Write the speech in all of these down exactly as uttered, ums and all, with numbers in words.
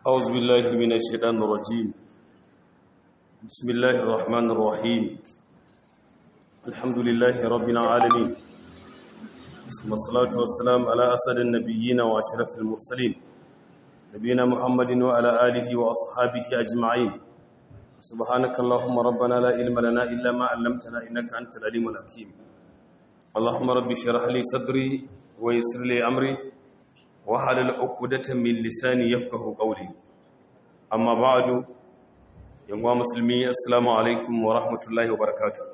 أعوذ بالله من الشيطان الرجيم. بسم الله الرحمن الرحيم. الحمد لله رب العالمين، ثم الصلاة والسلام على أسد النبيين وأشرف المرسلين نبينا محمد وعلى آله وأصحابه أجمعين. سبحانك اللهم ربنا لا علم لنا إلا ما علمتنا إنك أنت العليم الحكيم. اللهم رب اشرح لي صدري ويسر لي أمري وحلل عقدة من لساني يفقهوا قولي. أما بعد، يا مسلمين السلام عليكم ورحمة الله وبركاته.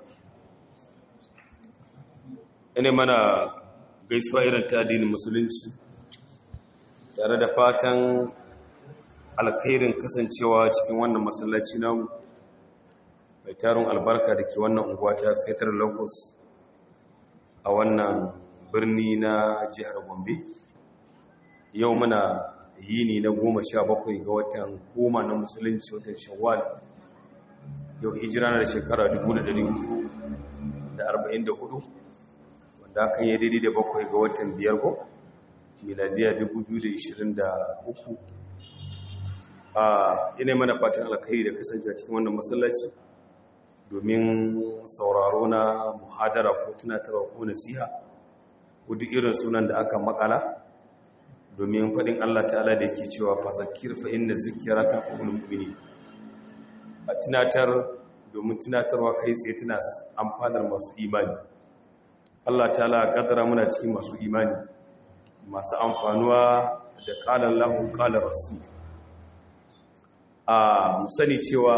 ina mana gaisuwa irin ta addinin musulunci tare da fatan alkhairin kasancewa cikin wannan masallaci namu mai tarin albarka da ke wannan unguwa ta Fetar Locus a wannan birni na jihar Gombe. Yau muna yini na goma sha bakwai ga watan goma na musulunci, watan Shawwal. Yau hijira na da shekara dubu da dari hudu da arba'in da hudu, wanda hakan ya daidai da bakwai ga watan biyar ko miladiya dubu biyu da ishirin da uku. A ina mana fatan alkhairi da kasance cikin wannan masallaci domin sauraro na muhadara ko tunatarwa ko nasiha ko duk irin sunan da aka makala, domin faɗin Allah ta'ala da yake cewa fazakir fa inna zikra tanfa'ul mu'minin. A tunatar domin tunatarwa kai tsaye tana amfanar masu imani. Allah ta'ala kadara muna cikin masu imani masu amfanuwa da qala Allahu qala rasul. A mu sani cewa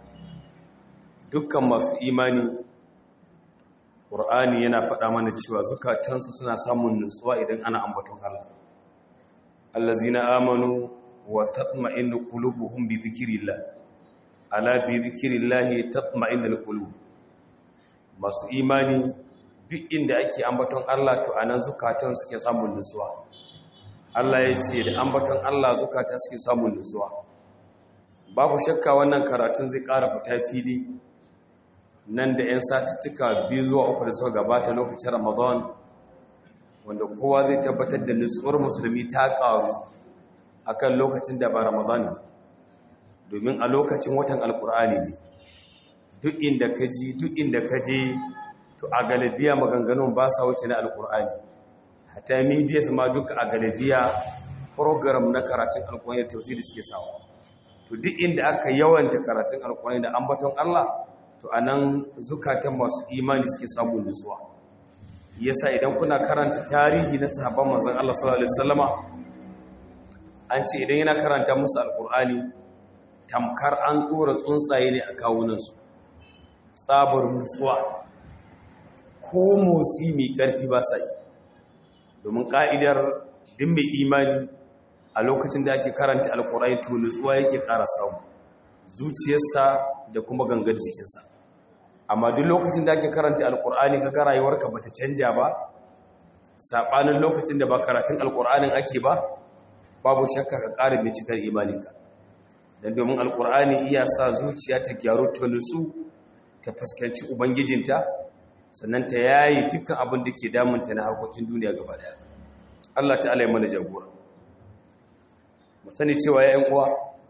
dukkan masu imani, Qur'ani yana faɗa mana cewa zukatansu suna samun nutsuwa idan ana ambaton Allah. allazina amanu wa tatma'innu qulubuhum bi dhikrillah, ala bi dhikrillah tatma'innul qulub. Masu imani duk inda ake ambaton Allah to anan zukatan suke samun nutsuwa. Allah ya ce da ambaton Allah zukata suke samun nutsuwa. Babu shakka wannan karatun zai ƙara fita fili nan da 'yan satuttuka biyu zuwa uku da suka gabata lokacin Ramadan, wanda kowa zai tabbatar da nutsuwar musulmi ta ƙaru a kan lokacin da ba Ramadan ba, domin a lokacin watan Alƙur'ani ne. Duk inda ka ji duk inda ka je to a galibiya maganganun ba sa wuce na Alƙur'ani. Hata media ma duka a galibiya program na karatun Alƙur'ani da tafsiri suke sawa. To duk inda aka yawanta karatun Alƙur'ani da ambaton Allah, to anan zukatan masu imani suke samun nutsuwa. Yasa idan kuna karanta tarihi na sahabban manzon Allah sallallahu alaihi wasallama, an ce idan yana karanta musu alqur'ani tamkar an dora tsuntsaye ne a kawunansu, tsabar nutsuwa, ko motsi mai karfi ba sai. Domin ka'idar din mai imani a lokacin da ake karanta alqur'ani to nutsuwa yake ƙara samu, zuciyarsa da kuma gangar jikinsa. Amma duk lokacin da ake karanta alkur'ani kaga rayuwarka bata canja ba, sabanin lokacin da ba karatun alkur'anin ake ba, babu shakka ka ƙara bincikar imaninka. Dan domin alkur'ani iya sa zuciya ta gyaru, ta nutsu, ta fuskanci ubangijinta, sannan ta yayi dukkan abin da ke damunta na harkokin duniya gaba daya. Allah ta'ala ya mana jagora. Mu sani cewa ya ƴan uwa,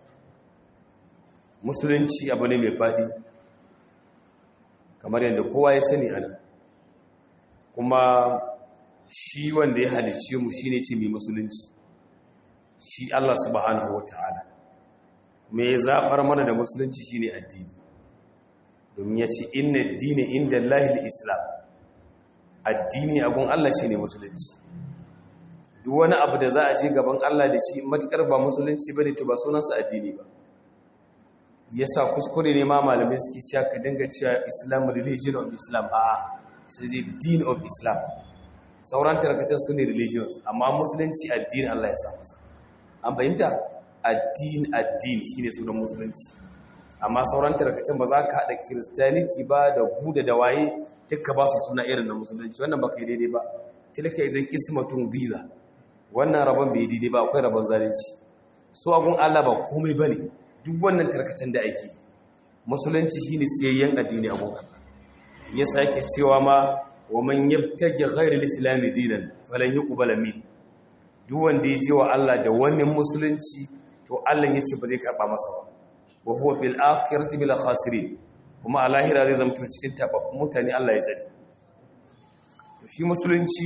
musulunci abu ne mai fadi, kamar yadda kowa ya sani ana, kuma shi wanda ya halicce mu shine ce mai musulunci, shi Allah subhanahu wata'ala me ya zaɓar mana da musulunci shine addini, domin ya ce inna ad-dina inda Allahil Islam, addini a gun Allah shine musulunci. Duk wani abu da za a je gaban Allah da shi matukar ba musulunci bane to ba sunansa addini ba. Yasa kuskure ne ma malamai suke cewa ka dinga cewa Islam, religion of Islam, a sai dai din of Islam. Sauran tarkacin su ne religions, amma musulunci addini Allah ya sa masa. An fahimta? Addini addini shine sunan musulunci. Amma sauran tarkacin ba za ka haɗa Christianity ba da Buddha da waye duka ba su suna irin na musulunci. Wannan ba kai daidai ba. Tilka izin ismatun dhiza. Wannan rabon bai daidai ba, akwai rabon zalunci. So abun Allah ba komai bane. Duk wannan tarkacen da ake, musulunci shine tsayayyen addini a gun Allah. Yasa yake cewa ma wa man yabtaji ghayra al-islam dinan falan yuqbal min. Duk wanda ya je wa Allah da wannan musulunci to to Allah ya ce ba zai karɓa masa ba wa huwa fil akhirati bil khasirin kuma a lahira zai zama cikin tababbun mutane Allah ya tsare to shi musulunci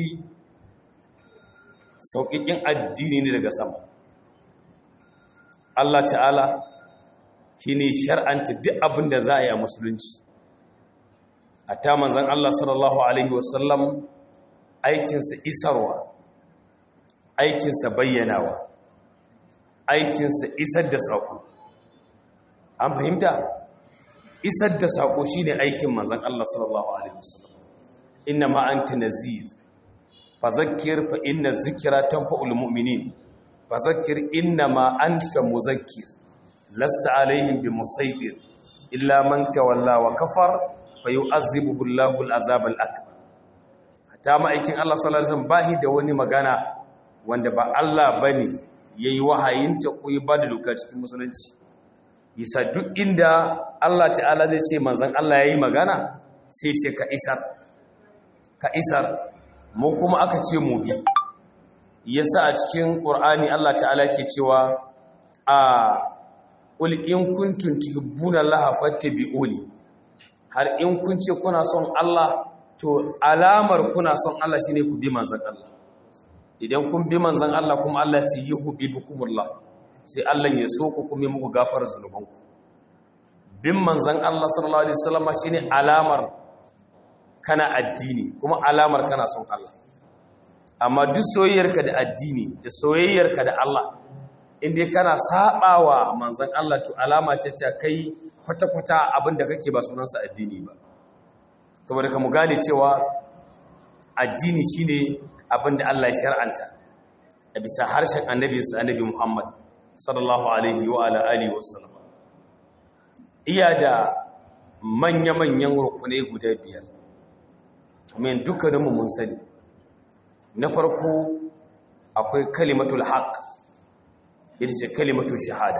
sauƙiƙin addini ne daga sama Allah ta'ala shine shar'anta duk abin da za a yi a musulunci hatta manzon Allah sallallahu alaihi wasallam aikinsa isarwa aikinsa bayyanawa aikinsa isar da saƙo an fahimta isar da saƙo shine aikin manzon Allah sallallahu alaihi wasallam inna ma anta nazir fazakkir fa inna zikra tanfa'ul mu'minin fazakkir inna ma anta muzakkir lasta alaihim bimusaytir illa man tawalla wa kafar fayu'azzibuhu Allahu al'azab al'akbar hatta ma aikin Allah sallallahu alaihi wasallam bahi da wani magana wanda ba Allah bane yayi wahayinta ko ya bada doka cikin musulunci yasa duk inda Allah ta'ala zai ce manzon Allah yayi magana sai ce ka isar ka isar mu kuma aka ce mu bi yasa a cikin Qur'ani Allah ta'ala ke cewa a qul in kuntum tuhibbuna Allah fattabi'uni har in kun ce kuna son Allah to alamar kuna son Allah shine ku bi manzon Allah idan kun bi manzon Allah kuma Allah sai yuhibbukumullah sai Allah ya so ku kuma muku gafarar zunubanku bin manzon Allah sallallahu alaihi wasallam shine alamar kana addini kuma alamar kana son Allah amma duk soyayyarka da addini da soyayyarka da Allah inda kana sabawa manzon Allah to alama ce ce kai kwata-kwata abinda kake ba sunansa addini ba saboda ka mu gane cewa addini shine abinda Allah ya shar'anta a bisa harshen annabinsa annabi Muhammad sallallahu alaihi wa ala alihi wasallam iya da manya-manyan rukunai guda biyar kuma dukkaninmu mun sani na farko akwai kalimatul haqq ita ce kalimatul shahada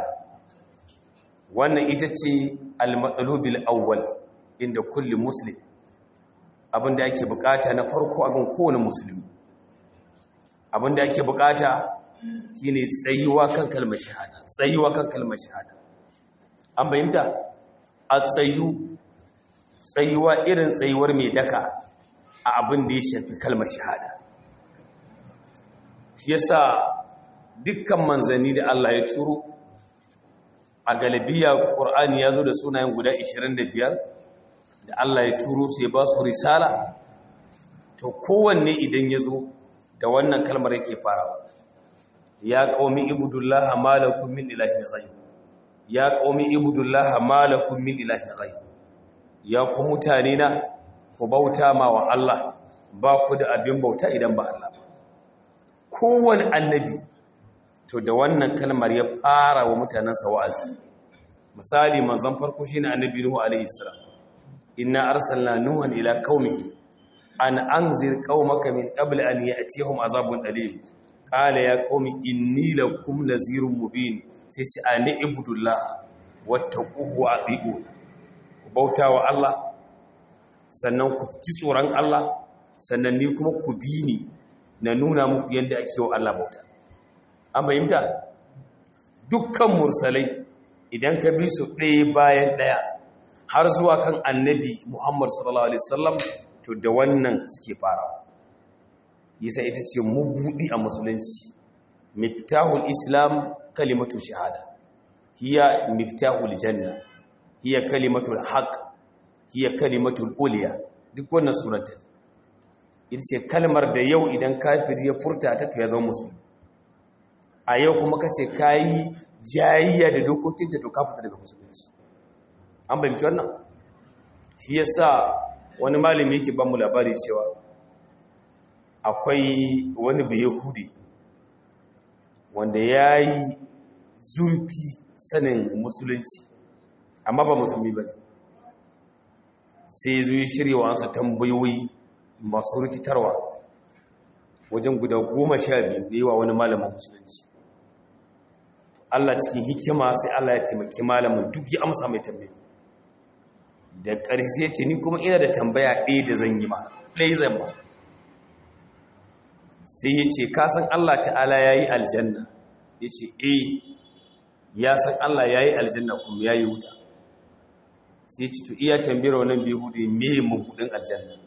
wannan ita ce al-matsalubil awwal inda kulli muslim abinda ake bukata na farko abin kowane musulmi abinda ake bukata shine tsayuwa kan kalmar shahada tsayuwa kan kalmar shahada an bayyanta a tsayu tsayuwa irin tsayuwar mai daka a abin da ya shafi kalmar shahada shi yasa dukkan manzanni da Allah ya turo a galibiya Qur'ani ya zo da sunayen guda ishirin da biyar da Allah ya turo su ya ba su risala to kowanne idan ya zo da wannan kalmar yake farawa ya qaumi ibudullaha ma lakum min ilahin ghayr ya qaumi ibudullaha ma lakum min ilahin ghayr ya ku mutane na ku bauta ma wa Allah ba ku da abin bauta idan ba Allah ba kowanne annabi to da wannan kalmar ya fara wa mutanansa wa'azi misali manzon farko shine annabi nuhu alaihi salam inna arsalna nuhan ila qaumihi an anzir qaumaka min qabl an ya'tiyahum azabun alim qala ya qaumi inni lakum nazirun mubin sai ce ani ibudullah wattaquhu wa ati'u ku bauta wa Allah sannan ku ci tsoron Allah sannan ni kuma ku bi ni na nuna muku yadda ake wa Allah bauta an fahimta dukkan mursalai idan ka bi su ɗaya bayan ɗaya har zuwa kan annabi Muhammad sallallahu alaihi wasallam to da wannan suke farawa yasa ita ce mubudi a musulunci miftahul islam kalimatu shahada hiya miftahul janna hiya kalimatul haqq hiya kalimatul uliya duk wannan surata ita ce kalmar da yau idan kafiri ya furta ta to ya zama musulmi a yau kuma kace kai jayayya da dokokinta to ka fita daga musulunci an bayyana wannan shi yasa wani malami yake ba mu labari cewa akwai wani bayahudi wanda yayi zurfi sanin musulunci amma ba musulmi bane sai zuwa shirye wa ansa tambayoyi masu rikitarwa wajen guda goma sha biyu da yawa wani malamin musulunci Allah cikin hikima sai Allah ya taimaki malamin duk ya amsa mai tambayi da ƙarshe ce ni kuma ina da tambaya ɗaya da zan yi ma ɗaya zan ba sai ya ce kasan Allah ta'ala ya yi aljanna ya ce eh ya san Allah ya yi aljanna kuma ya yi wuta. Sai ci to iya tambayar wannan bihudi me mabudin aljanna,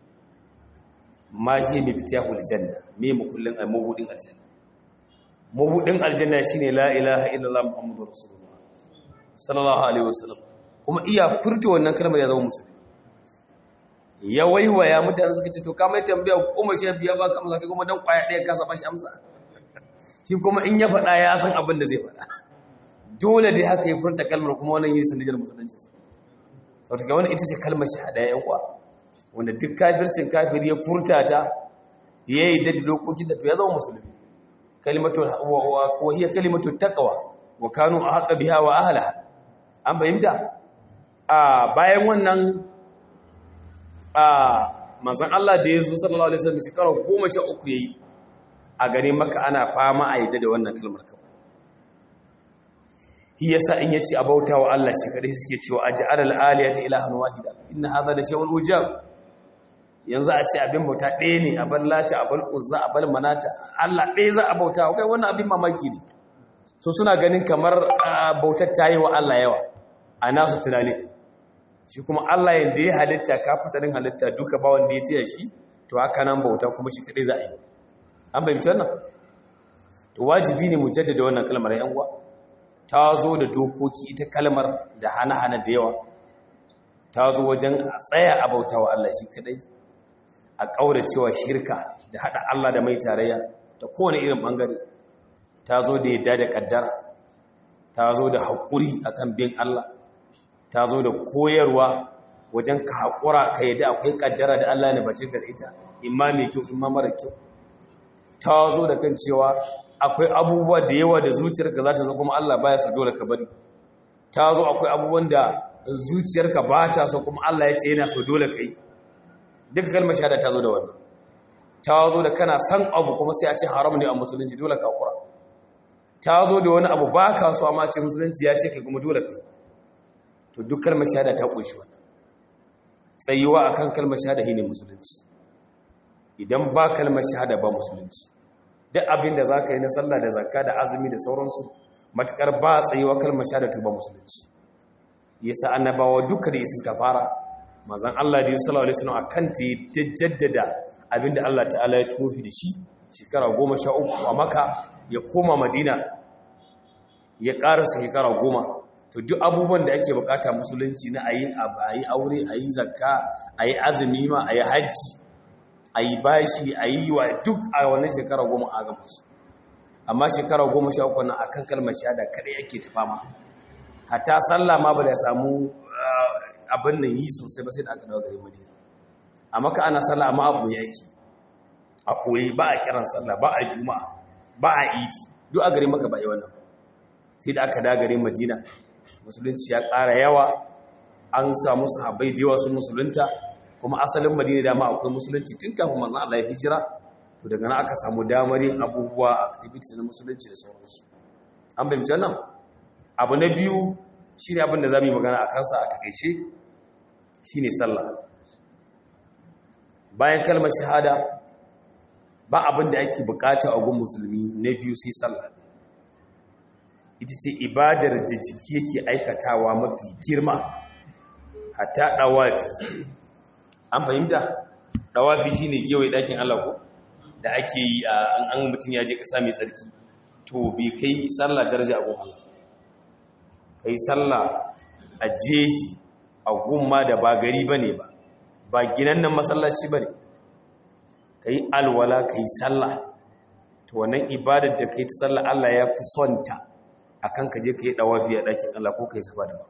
ma hiya miftahul janna, me makullin mabudin aljanna. Mabudin aljanna shine la ilaha illallah muhammadur rasulullah sallallahu alaihi wasallam. Kuma iya furta wannan kalmar ya zama musulmi. Ya waiwaya mutane suka ce to ka mai tambaya kuma shi biya ba ka amsa kai kuma dan kwaya ɗaya ka saba shi amsa. Shi kuma in ya faɗa ya san abin da zai faɗa. Dole dai haka ya furta kalmar kuma wannan yi sanadiyar musulunci. Sau daga wani ita ce kalmar shahada ya uwa, wanda duk kafircin kafir ya furta ta ya yi da dokokin da to ya zama musulmi. Kalimatu wa hiya kalimatu taqwa wa kanu ahqa biha wa ahliha. An fahimta? A bayan wannan a manzon Allah da ya zo sallallahu alaihi wasallam shekara goma sha uku yayi a gare Makka ana fama a yadda da wannan kalmar kawai. Shi yasa in yace abauta wa Allah shi kadai suke cewa aj'al al-aliyata ilahan wahida inna hadha la shay'un ujab. Yanzu a ce abin bauta ɗaya ne, a bar lata, a bar uzza, a bar manata, Allah ɗaya za a bauta, kai wannan abin mamaki ne. So suna ganin kamar bautar ta yi wa Allah yawa a nasu tunani. Shi kuma Allah yanda ya halitta ka fitarin halitta duka ba wanda ya ce shi, to haka nan bauta kuma shi kadai za a yi. An fahimci wannan? To wajibi ne mu jaddada wannan kalmar yan uwa. Ta zo da dokoki ita kalmar da hana-hana da yawa. Ta zo wajen a tsaya a bauta wa Allah shi kadai, a ƙaura cewa shirka da haɗa Allah da mai tarayya ta kowane irin ɓangare. Ta zo da yadda da ƙaddara, ta zo da haƙuri a kan bin Allah, ta zo da koyarwa wajen ka haƙura ka yadda akwai ƙaddara da Allah ne bace ga ita, imma mai kyau imma mara kyau. Ta zo da kan cewa akwai abubuwa da yawa da zuciyarka za ta zo kuma Allah baya so dole ka bari. Ta zo akwai abubuwan da zuciyarka ba ta so kuma Allah ya ce yana so dole ka yi. Duka kalmar shahada ta zo da wannan. Ta zo da kana san abu kuma sai a ce haram ne a musulunci dole ka kura. Ta zo da wani abu ba ka so amma ce musulunci ya ce kai kuma dole ka yi. To duk kalmar shahada ta kunshi wannan. Tsayuwa akan kalmar shahada shine musulunci. Idan ba kalmar shahada ba musulunci. Duk abin da za ka yi na sallah da zakka da azumi da sauransu matukar ba tsayuwa kalmar shahada to ba musulunci. Yasa annabawa duka da suka fara manzon Allah da sallallahu alaihi wasallam akan ta jaddada abinda Allah ta'ala ya tuhi da shi shekara goma sha uku a Makka ya koma Madina ya karasa shekara goma. To duk abubuwan da ake bukata musulunci na ayi ayi aure ayi zakka ayi azumi ma ayi haji ayi bashi ayi wa duk a wannan shekara goma a gaba su. Amma shekara goma sha uku nan akan kalmar shahada kadai yake tafama. Hatta sallah ma ba da samu abin nan yi sosai ba sai da aka dawo gare Madina. A Makka ana sallah amma abu yake a koyi ba a kiran sallah ba a juma'a ba a idi duk a gare Makka ba yi wannan. Sai da aka dawo gare Madina musulunci ya ƙara yawa, an samu sahabbai da yawa sun musulunta, kuma asalin Madina dama akwai musulunci tun kafin manzon Allah ya hijira. To daga nan aka samu damar yin abubuwa activities na musulunci da sauransu. An bayyana wannan. Abu na biyu shi ne abin da za mu yi magana a kansa a takaice shi ne sallah. Bayan kalmar shahada ba abin da ake bukata a gun musulmi na biyu sai sallah. Ita ce ibadar da jiki yake aikatawa mafi girma, hatta ɗawafi. An fahimta? Ɗawafi shi ne gewaye ɗakin Allah ko da ake yi a an mutum ya je ƙasa mai tsarki, to bai kai sallah daraja a gun Allah. Ka yi sallah a jeji a gumma da ba gari ba ne ba ba ginannan masallaci ba ne, ka yi alwala ka yi sallah. To wannan ibadar da ka yi ta sallah Allah ya fi son ta a kan ka je ka yi ɗawafi a ɗakin Allah ko ka yi saba da ba.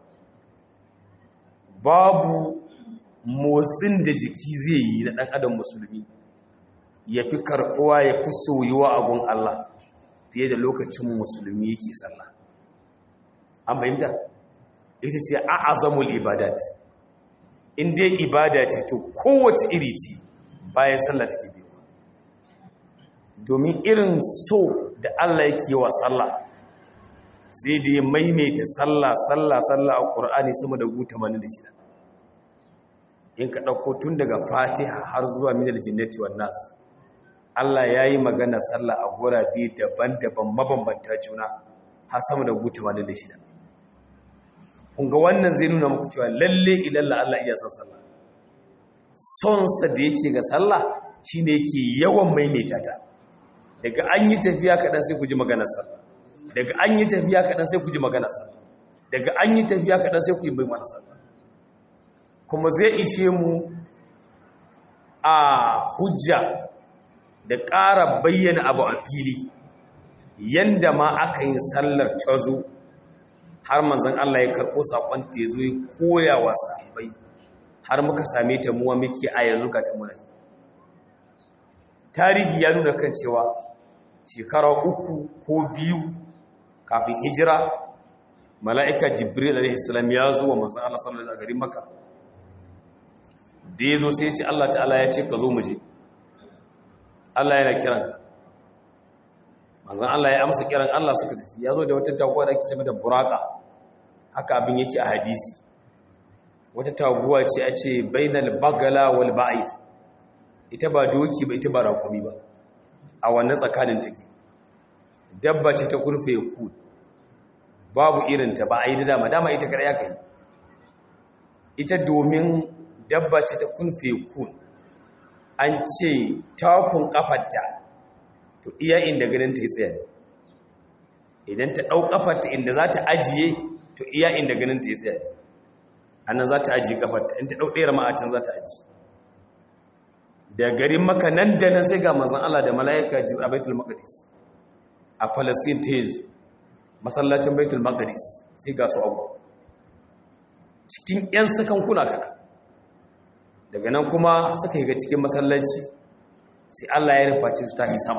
Babu motsin da jiki zai yi na ɗan adam musulmi ya fi karɓuwa ya fi soyuwa a gun Allah fiye da lokacin musulmi yake sallah. An fahimta? Ita ce a'azamul ibadat. In dai ibada ce to kowace iri ce bayan sallah take biyo. Domin irin so da Allah yake wa sallah sai da ya maimaita sallah sallah sallah a Qur'ani sama da guta tamanin da shida. In ka dauko tun daga Fatiha har zuwa minal jinnati wan nas, Allah yayi magana sallah a gurabe daban-daban mabambanta juna. har sama da gu tamanin da shida. Kun ga wannan zai nuna muku cewa lalle ilalla Allah iya san sallah. Sonsa da yake ga sallah shine yake yawan maimaita ta. Daga an yi tafiya kaɗan sai ku ji maganar sallah. Daga an yi tafiya kaɗan sai ku ji maganar sallah. Daga an yi tafiya kaɗan sai ku yi mai sallah. Kuma zai ishe mu a hujja da ƙara bayyana abu a fili yanda ma aka yi sallar cazo har manzon Allah ya karɓo saƙon ta ya zo ya koya wa sahabbai har muka same ta muwa muke a yanzu ga ta muna. Tarihi ya nuna kan cewa shekara uku ko biyu kafin hijira mala'ika Jibril alaihi salam ya zo wa manzon Allah sallallahu alaihi wasallam a garin Makka. Da ya zo sai ya ce Allah ta'ala ya ce ka zo mu je. Allah yana kiranka. Manzon Allah ya amsa kiran Allah suka tafi. Ya zo da wata taguwa da ake ce mata buraka. Haka abin yake a hadisi. Wata taguwa ce a ce bainal bagala wal ba'ir. Ita ba doki ba ita ba raƙumi ba. A wannan tsakanin take. Dabba ce ta kurfe ku. Babu irinta ba a yi da dama dama ita kada ya kai. Ita domin dabba ce ta kurfe ku. An ce takun kafarta to iya inda ganin ta yi tsaya ne. Idan ta ɗau kafarta inda za ta ajiye to iya inda ganin ta yi tsaya ne. Annan za ta ajiye kafarta in ta ɗau ɗaya rama'a can za ta ajiye. Da garin Makka nan da nan sai ga manzon Allah da mala'ika a Baitul Maqdis a Palestine ta yanzu masallacin Baitul Maqdis sai ga su abu cikin ƴan sakan kuna kana daga nan kuma suka yi ga cikin masallaci sai Allah ya rufa su ta yi sama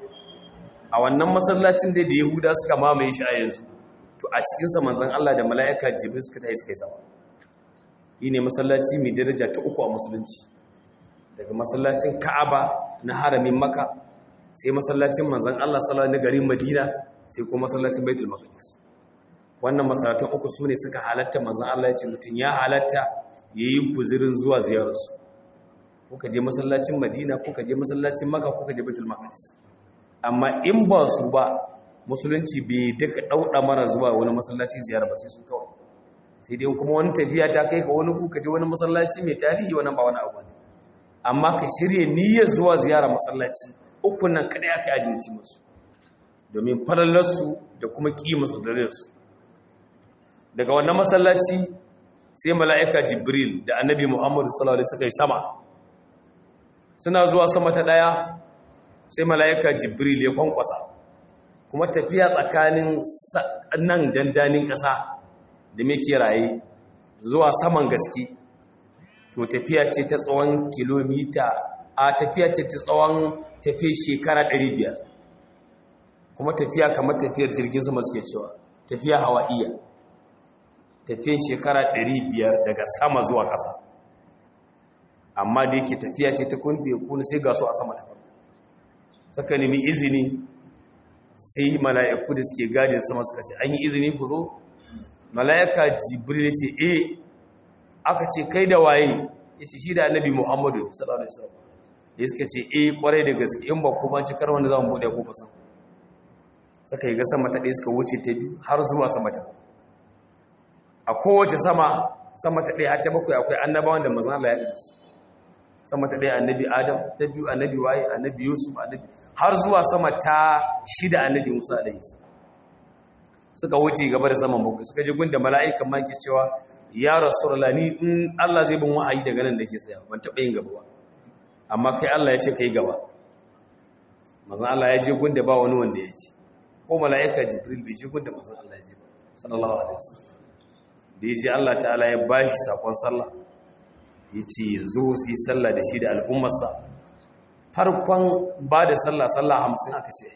a wannan masallacin dai da Yahuda suka mamaye shi a yanzu to a cikin sa manzon Allah da mala'ika Jibril suka tayi suka yi sama shine masallaci mai daraja ta uku a musulunci daga masallacin Ka'aba na haramin Makka sai masallacin manzon Allah sallallahu alaihi garin Madina sai kuma masallacin Baitul Maqdis wannan masallatan uku sune suka halatta manzon Allah ya ce mutun ya halatta yayi guzirin zuwa ziyararsu kuka je masallacin Madina kuka je masallacin Makka kuka je Baitul Maqdis amma in ba su ba musulunci bai duka dauda mara zuwa wani masallaci ziyara ba sai sun kawai sai dai kuma wani tafiya ta kai ka wani kuka je wani masallaci mai tarihi wannan ba wani abu ne amma ka shirye niyyar zuwa ziyara masallaci uku nan kada aka yi ajinci musu domin farallarsu da kuma kimarsu da rayuwarsu daga wannan masallaci sai mala'ika Jibril da annabi Muhammadu sallallahu alaihi suka yi sama suna zuwa sama ta daya sai mala'ika Jibril ya kwankwasa kuma tafiya tsakanin nan dandanin ƙasa da muke raye zuwa saman gaske to tafiya ce ta tsawon kilomita a tafiya ce ta tsawon tafiya shekara ɗari biyar kuma tafiya kamar tafiyar jirgin sama suke cewa tafiya hawa'iyya tafiyan shekara ɗari biyar daga sama zuwa ƙasa amma da yake tafiya ce ta kunfi ya kuna sai ga su a sama ta farko suka nemi izini sai mala'iku da suke gadin sama suka ce an yi izini ku zo mala'ika Jibril ce eh aka ce kai da waye ya ce shi da annabi Muhammadu sallallahu alaihi wasallam ya suka ce eh kwarai da gaske in ba kuma cikar wanda za mu buɗe ko fasan suka yi ga sama ta ɗaya suka wuce ta biyu har zuwa sama ta biyu a kowace sama sama ta ɗaya ta bakwai akwai annabawan da manzon Allah ya ɗaya su sama ta ɗaya annabi Adam ta biyu annabi waye annabi Yusuf annabi har zuwa sama ta shida annabi Musa alaihi salam suka wuce gaba da saman bakwai suka je gunda mala'ikan ma ke cewa ya rasulullah ni in Allah zai bin wa'ayi daga nan da ke tsaya ban taɓa yin gaba ba amma kai Allah ya ce kai gaba manzon Allah ya je gunda ba wani wanda ya ce ko mala'ika Jibril bai je gunda manzon Allah ya je ba sallallahu alaihi wasallam da ya ce Allah ta'ala ya ba shi sakon sallah ya ce zo su yi sallah da shi da al'ummarsa farkon ba da sallah sallah hamsin aka ce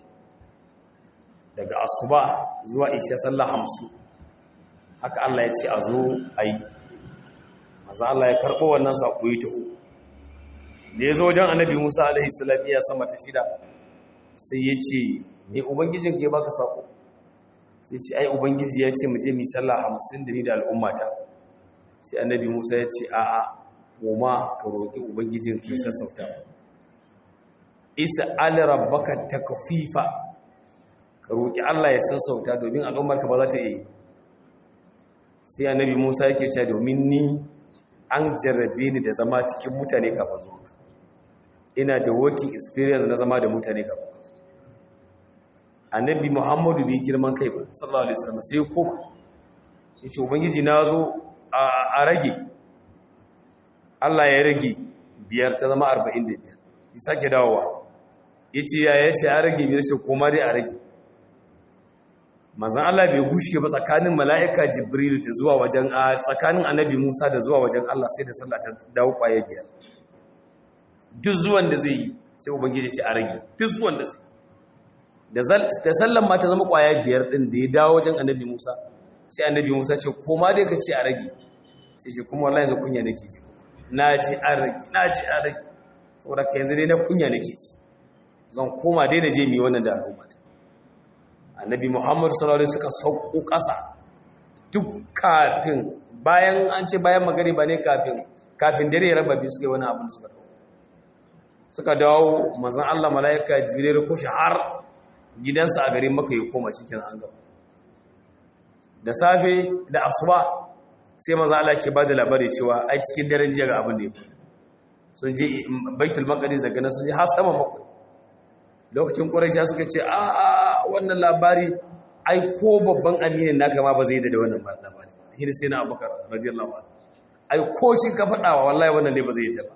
daga asuba zuwa isha sallah hamsin haka Allah ya ce a zo a yi maza Allah ya karɓo wannan saƙo yi taho da ya zo wajen annabi Musa alaihi salam ya sama ta shida sai ya ce ne ubangijin ke baka saƙo sai ce ai ubangiji ya ce mu je mu sallah hamsin da ni da al'ummata sai annabi Musa ya ce a'a goma ka roƙi ubangijin ke sassauta isa al rabbaka takfifa ka ka roƙi Allah ya sassauta domin al'ummarka ba za ta yi. Sai annabi Musa yake cewa domin ni an jarrabe ni da zama cikin mutane kafin zuwa, ina da working experience na zama da mutane kafin zuwa. Annabi Muhammadu bai girman kai ba sallallahu alaihi wasallam, sai koma yace ubangiji na zo a rage. Allah ya rage biyar ta zama arba'in da biyar, ya sake dawowa yace ya yace a rage biyar, sai koma dai a rage. Manzon Allah bai gushe ba tsakanin mala'ika Jibril da zuwa wajen a tsakanin annabi Musa da zuwa wajen Allah, sai da sallah ta dawo kwaye biyar. Duk zuwan da zai yi sai ubangiji ce a rage, duk zuwan da zai da sallan ma ta zama kwaya biyar din da ya dawo wajen annabi Musa, sai annabi Musa ce koma dai ka ce a rage, sai ce kuma wallahi yanzu kunya nake ji, na ji a rage na ji a rage, saboda ka yanzu dai na kunya nake ji, zan koma dai na je mi wannan da al'umma. Annabi Muhammad sallallahu alaihi suka sauko ƙasa duk kafin bayan an ce bayan magariba ne kafin kafin dare ya raba biyu suka yi wani abin suka dawo suka dawo manzon Allah malaika Jibril ko shi har gidansa a garin Makka ya koma cikin an gaba. Da safe da asuba sai manzon Allah ke bada labari cewa ai cikin daren jiya ga abin da ya faru, sun je Baitul Maqdis daga nan sun je har sama bakwai. Lokacin Quraysh suka ce a a wannan labari ai ko babban aminin naka ma ba zai da wannan labari ba, hin sai na Abubakar radiyallahu anhu, ai ko shi ka faɗawa wallahi wannan ne ba zai yadda ba.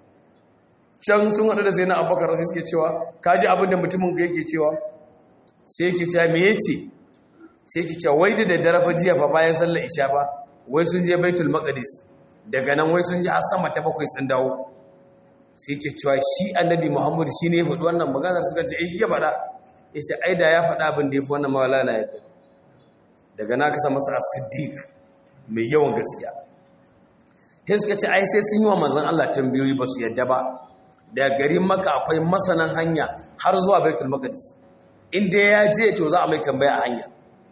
Can sun haɗu da sai na Abubakar sai suke cewa kaji abin da mutumin ga yake cewa, sai yake cewa me yace, sai yake cewa wai da daddare fa jiya fa bayan sallar isha fa wai sun je Baitul Maqdis, daga nan wai sun je har sama ta bakwai sun dawo. Sai ke cewa shi annabi Muhammadu shi ne ya faɗi wannan maganar, suka ce shi ya faɗa, ya ce ai da ya faɗa abin da ya fi wannan mawala na yadda. Daga na kasa masa as-siddiq mai yawan gaskiya. Sai suka ce ai sai sun yi wa manzon Allah tambayoyi ba su yadda ba, da garin Makka akwai masanan hanya har zuwa Baitul Maqdis, inda ya je to za a mai tambaya a hanya.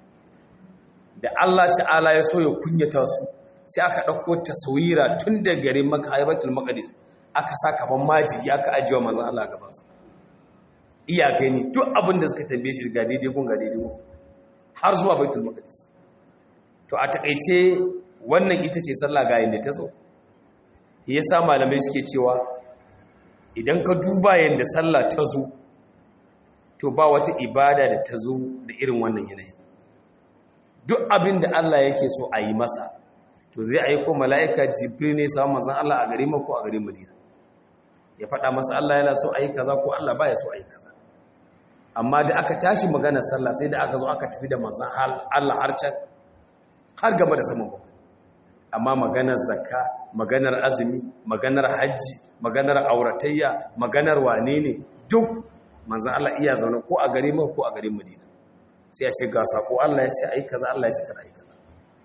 Da Allah ta'ala ya so ya kunyata su, sai aka ɗauko taswira tun da garin Makka har Baitul Maqdis, aka sa kaman majigi aka ajiye manzon Allah gabansa. Iya gani duk abin da suka tambaye shi ga daidai gun ga daidai gun har zuwa Baitul Maqdis. To a takeice wannan ita ce sallah ga yanda ta zo. Yasa malamai suke cewa idan ka duba yanda sallah ta zo, to ba wata ibada da ta zo da irin wannan yanayin. Duk abin da Allah yake so a yi masa, to zai aiko mala'ika Jibril ne samun manzon Allah a garin Makka ko a garin Madina, ya faɗa masa Allah yana so a yi kaza ko Allah baya so a yi kaza. Amma da aka tashi maganar sallah sai da aka zo aka tafi da manzon Allah har can har game da saman bakwai. Amma maganar zakka, maganar azumi, maganar hajji, maganar auratayya, maganar wane ne, duk manzon Allah iya zaune ko a garin Makka ko a garin Madina, sai ya ce ga sako Allah ya ce ai kaza, Allah ya ce kada ai kaza.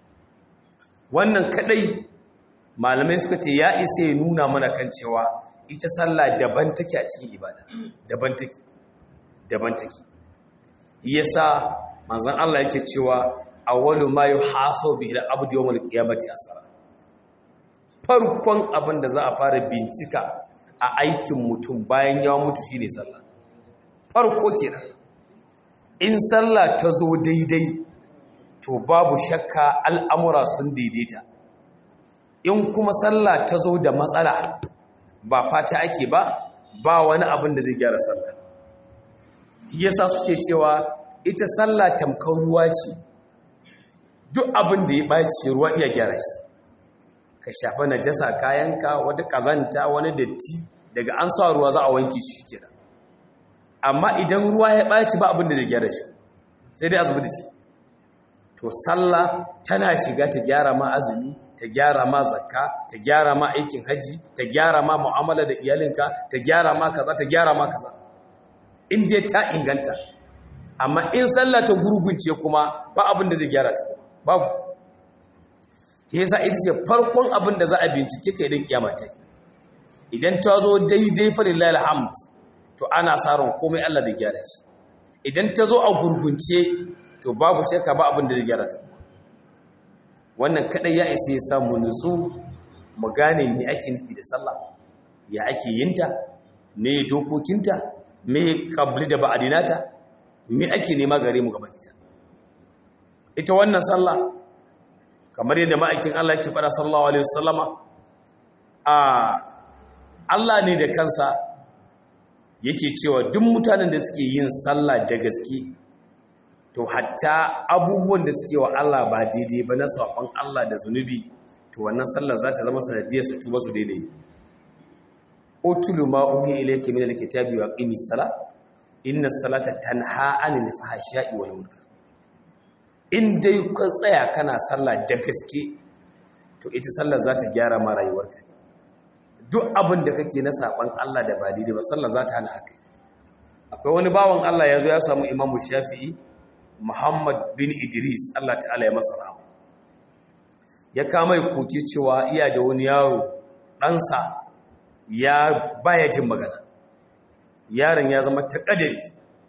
Wannan kadai malamai suka ce ya isa ya nuna mana kan cewa ita sallah daban take a cikin ibada, daban take daban take yasa manzon Allah yake cewa awwalu ma yuhasabu bihi al-abdu yawm al-qiyamati as-salat. Farkon abin da za a fara bincika a aikin mutum bayan ya mutu shine sallah. Farko kenan. In sallah ta zo daidai, to babu shakka al'amura sun daidaita. In kuma sallah ta zo da matsala, ba fata ake ba, ba wani abin da zai gyara sallah. Yasa suke cewa ita sallah tamkar ruwa ce, duk abin da ya ɓaci ruwa iya gyara shi. Ka shafa najasa kayanka, wata ƙazanta, wani datti, daga an sa ruwa za a wanke shi kenan. Amma idan ruwa ya ɓaci ba abin da zai gyara shi, sai dai azumi da shi. To sallah tana shiga ta gyara ma azumi, ta gyara ma zakka, ta gyara ma aikin haji, ta gyara ma mu'amala da iyalinka, ta gyara ma kaza, ta gyara ma kaza. In dai ta inganta. Amma in sallah ta gurgunce kuma ba abin da zai gyara ta, babu. Shi yasa ita ce farkon abin da za a bincike ka idan kiyama ta yi. Idan ta zo daidai fa lillahi alhamd, to ana sa ran komai Allah zai gyara shi. Idan ta zo a gurgunce, to babu shakka ba abin da zai gyara ta. Wannan kadai ya isa ya samu nutsu mu gane me ake nufi da sallah, ya ake yinta, me dokokinta, me qabli da ba'dinata, me ake nema gare mu gaban ita ita wannan sallah kamar yadda ma'aikin Allah yake fada sallallahu alaihi wasallama a Allah ne da kansa yake cewa duk mutanen da suke yin sallah da gaske to hatta abubuwan da suke wa Allah ba daidai ba na saɓon Allah da zunubi to wannan sallar za ta zama sanadiyar su tuba su daidai utulu ma uhi ilayka min alkitabi wa qimis sala inna salata tanha 'anil fahsha'i wal munkar in dai ka tsaya kana sallah da gaske to ita sallar za ta gyara ma rayuwarka duk abin da kake na saɓon Allah da ba daidai ba sallar za ta hana haka akwai wani bawan Allah ya zo ya samu Imam Shafi'i Muhammad bin Idris Allah ta'ala ya masa rahama ya kama koke cewa iya da wani yaro ɗansa ya baya jin magana yaron ya zama taƙadari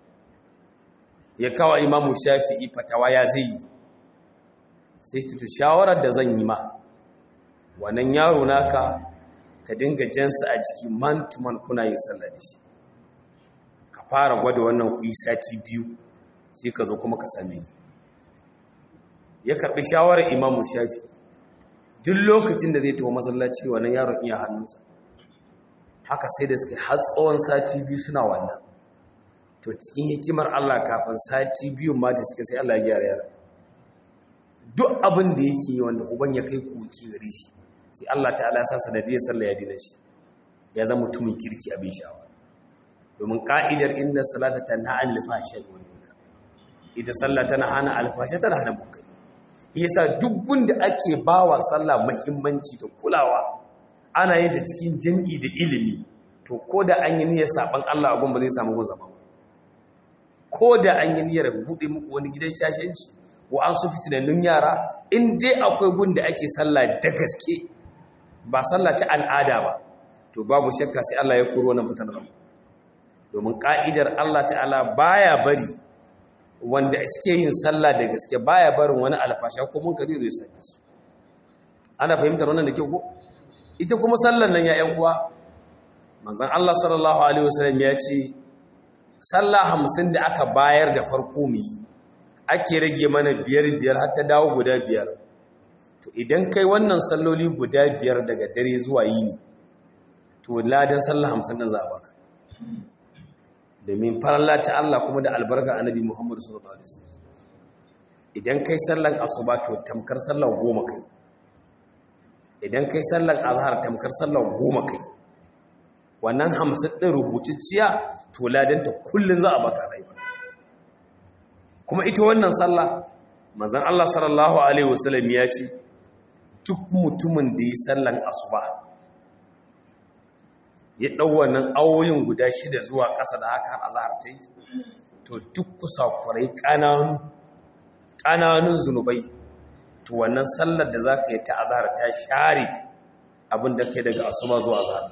ya kawo Imam Shafi'i fatawa ya zai yi sai tutu shawarar da zan yi ma wannan yaro naka ka dinga jansa a jiki man to man kuna yin sallah da shi ka fara gwada wannan kuyi sati biyu sai ka zo kuma ka same ni ya karbi shawarar Imam Shafi duk lokacin da zai tawo masallaci wannan yaron iya hannunsa haka sai da suke har tsawon sati biyu suna wannan to cikin hikimar Allah kafin sati biyu ma ta cika sai Allah ya gyara yaron duk abin da yake yi wanda uban ya kai koki gare shi sai Allah ta'ala ya sa sanadiyar sallah ya dina shi ya zama mutumin kirki abin sha'awa domin ka'idar inda salata tanha anil fahsha'i wal munkar ita sallah tana hana alfasha tana hana munkari yasa duk gunda ake bawa sallah muhimmanci da kulawa ana yin ta cikin jami'i da ilimi to koda an yi niyyar saban Allah a gun ba zai samu gun zama ba koda an yi niyyar bude muku wani gidan shashanci ko an su fitinannun yara in dai akwai gunda ake sallah da gaske ba sallah ta al'ada ba to babu shakka sai Allah ya koro wannan fitanar domin ka'idar Allah ta'ala baya bari wanda suke yin sallah da gaske baya barin wani alfasha ko mun kare zai sani su ana fahimtar wannan da kyau ko ita kuma sallar nan ya ƴan uwa manzon Allah sallallahu alaihi wasallam ya ce sallah hamsin da aka bayar da farko mu yi ake rage mana biyar biyar har ta dawo guda biyar to idan kai wannan salloli guda biyar daga dare zuwa yini to ladan sallah hamsin din za a baka domin faralla ta Allah kuma da albarka annabi Muhammad sallallahu alaihi wasallam idan kai sallan asuba to tamkar sallar goma kai idan kai sallan azhar tamkar sallar goma kai wannan hamsin din rubuciciya to ladan ta kullun za a baka rayuwa kuma ita wannan sallah manzon Allah sallallahu alaihi wasallam ya ce duk mutumin da yi sallan asuba ya ɗau wannan awoyin guda shida zuwa ƙasa da haka har azahar ta yi to duk kusa kurai ƙananun zunubai to wannan sallar da za ka yi ta azahar ta share abin da kai daga asuba zuwa azahar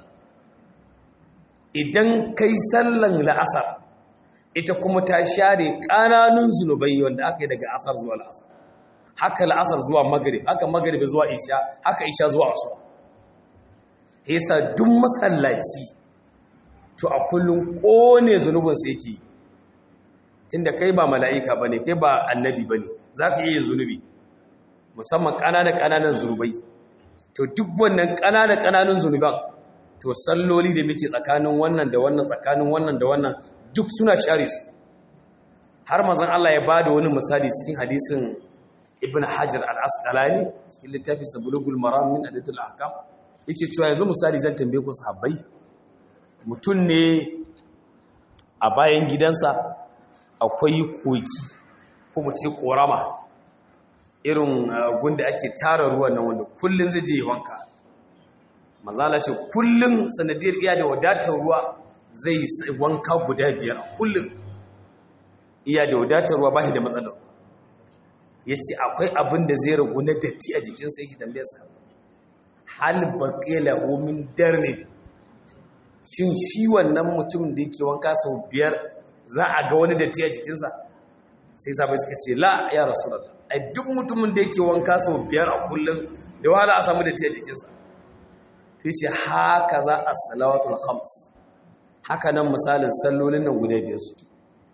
idan kai sallan la'asar ita kuma ta share ƙananun zunubai wanda aka yi daga asar zuwa la'asar haka la'asar zuwa magrib haka magrib zuwa isha haka isha zuwa asuba yasa duk masallaci to a kullum kone zunubinsa yake tunda kai ba mala'ika bane kai ba annabi bane zaka iya zunubi musamman ƙananan ƙananan zunubai to duk wannan ƙananan ƙananan zunuban to salloli da muke tsakanin wannan da wannan tsakanin wannan da wannan duk suna share su har manzon Allah ya bada wani misali cikin hadisin Ibn Hajar al-Asqalani cikin littafin Bulughul Maram min Adatul Ahkam yake cewa yanzu misali zan tambaye ku sahabbai mutum ne a bayan gidansa akwai kogi ko mu ce korama irin gunda ake tara ruwan nan wanda kullun zai je wanka manzala ce kullun sanadiyar iya da wadatar ruwa zai wanka guda biyar kullun iya da wadatar ruwa bashi da matsalar yace akwai abin da zai ragu na datti a jikinsa yake tambayarsa hal baqilahu min darni shin shi wannan mutum da yake wanka sau biyar za a ga wani datti a jikinsa sai sabai suka ce la ya rasulullah ai duk mutumin da yake wanka sau biyar a kullum da wahala a samu datti a jikinsa to yace haka za as-salawatul khams haka nan misalin sallolin nan guda biyar suke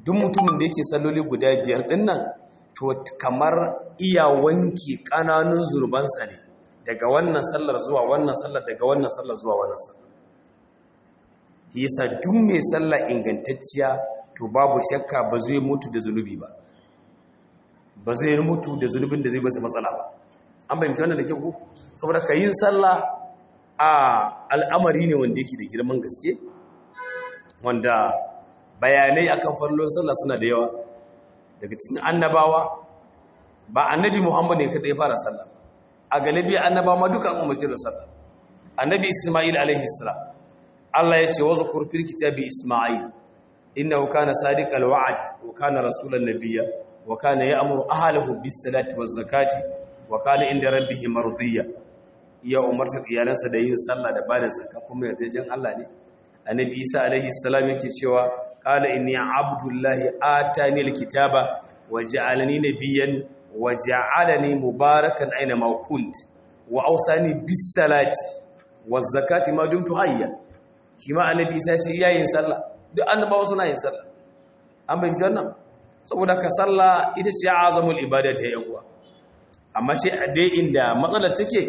duk mutumin da yake salloli guda biyar din nan to kamar iya wanke kananun zurbansa ne daga wannan sallar zuwa wannan sallar daga wannan sallar zuwa wannan sallar. Yasa duk mai sallah ingantacciya to babu shakka ba zai mutu da zunubi ba ba zai mutu da zunubin da zai masa matsala ba. An bayyana wannan da ke ku saboda ka yin sallah a al'amari ne wanda yake da girman gaske, wanda bayanai akan farlon sallah suna da yawa. Daga cikin annabawa ba annabi Muhammad ne kada ya fara sallah, a galibi annabawa ma duka an umarci da sallah. Annabi Isma'il alaihi salam Allah ya ce wa zakur fil kitabi Isma'il innahu kana sadiqal wa'd wa kana rasulan nabiyya wa kana ya'muru ahlahu bis salati waz zakati wa kana inda rabbih mardiya. Ya umarta iyalansa da yin sallah da bada zakka kuma yarjejin Allah ne. Annabi Isa alaihi salam yake cewa qala inni abdullahi atani alkitaba wa ja'alani nabiyyan wa ja'alani mubarakan aina ma kunt wa awsani bis salati waz zakati ma dumtu hayya. Shi ma annabi Isa ce yayin sallah, duk annabawa suna yin sallah. An bayyana wannan saboda ka sallah ita ce azamul ibadati ya uwa. Amma sai a dai inda matsalar take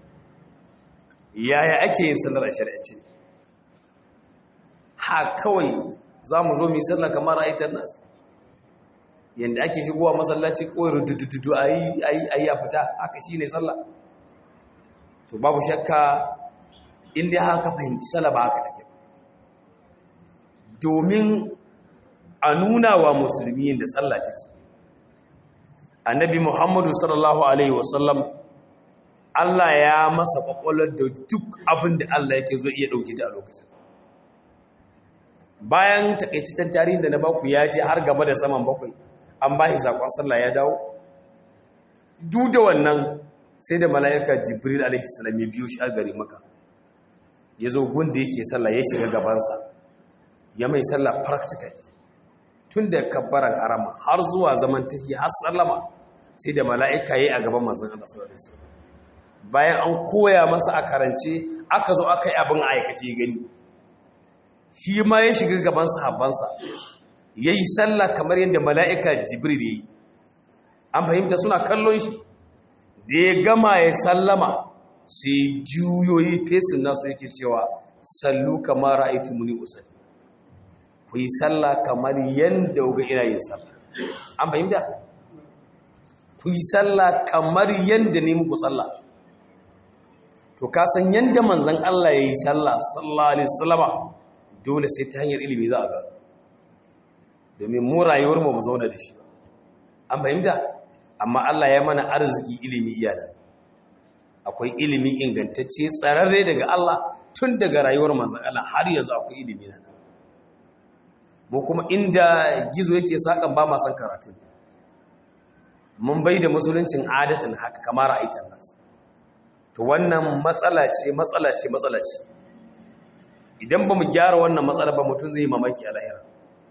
yaya ake yin sallar a shari'ance. Ha kawai za mu zo mu yi sallah kamar ra'aitan nas yanda ake shigowa masallaci ko rudududu ayi ayi ayi a fita haka shine sallah. To babu shakka inda haka fahimci sallah ba haka take, domin a nuna wa musulmi da sallah take. Annabi Muhammadu sallallahu alaihi wasallam Allah ya masa kwakwalar da duk abin da Allah yake zo iya dauke ta a lokacin. Bayan takaitaccen tarihin da na baku ya je har gaba da saman bakwai, an ba shi sakon sallah ya dawo. Duk da wannan sai da mala'ika Jibril alaihi salam ya biyo shi a gari Makka. Ya zo gunda yake sallah ya shiga gabansa ya mai sallah practically tun da kabbaran harama har zuwa zaman tahiyya har sallama sai da mala'ika yayi a gaban manzon Allah sallallahu alaihi wasallam. Bayan an koya masa a karance aka zo aka yi abin aikace gani, shi ma ya shiga gaban sahabbansa yayi sallah kamar yadda mala'ika Jibril yayi. An fahimta suna kallon shi da ya gama ya sallama sai juyoyi fesin nasu yake cewa sallu kamar ra'aitu muni usalli, ku yi sallah kamar yanda ga ina yin sallah. An fahimta ku yi sallah kamar yanda ne muku sallah. To ka san yanda manzon Allah yayi sallah sallallahu alaihi wasallama dole sai ta hanyar ilimi za a ga, domin mu rayuwar mu mu zauna da shi. An fahimta amma Allah ya mana arziki ilimi iyana. Akwai ilimi ingantacce tsararre daga Allah tun daga rayuwar manzon Allah har yanzu akwai ilimi nan. Mu kuma inda gizo yake sakan ba ma san karatu. Mun bai da musuluncin adatan haka kamar ra'aitan nas. To wannan matsala ce matsala ce matsala ce. Idan ba mu gyara wannan matsala ba mutum zai yi mamaki a lahira.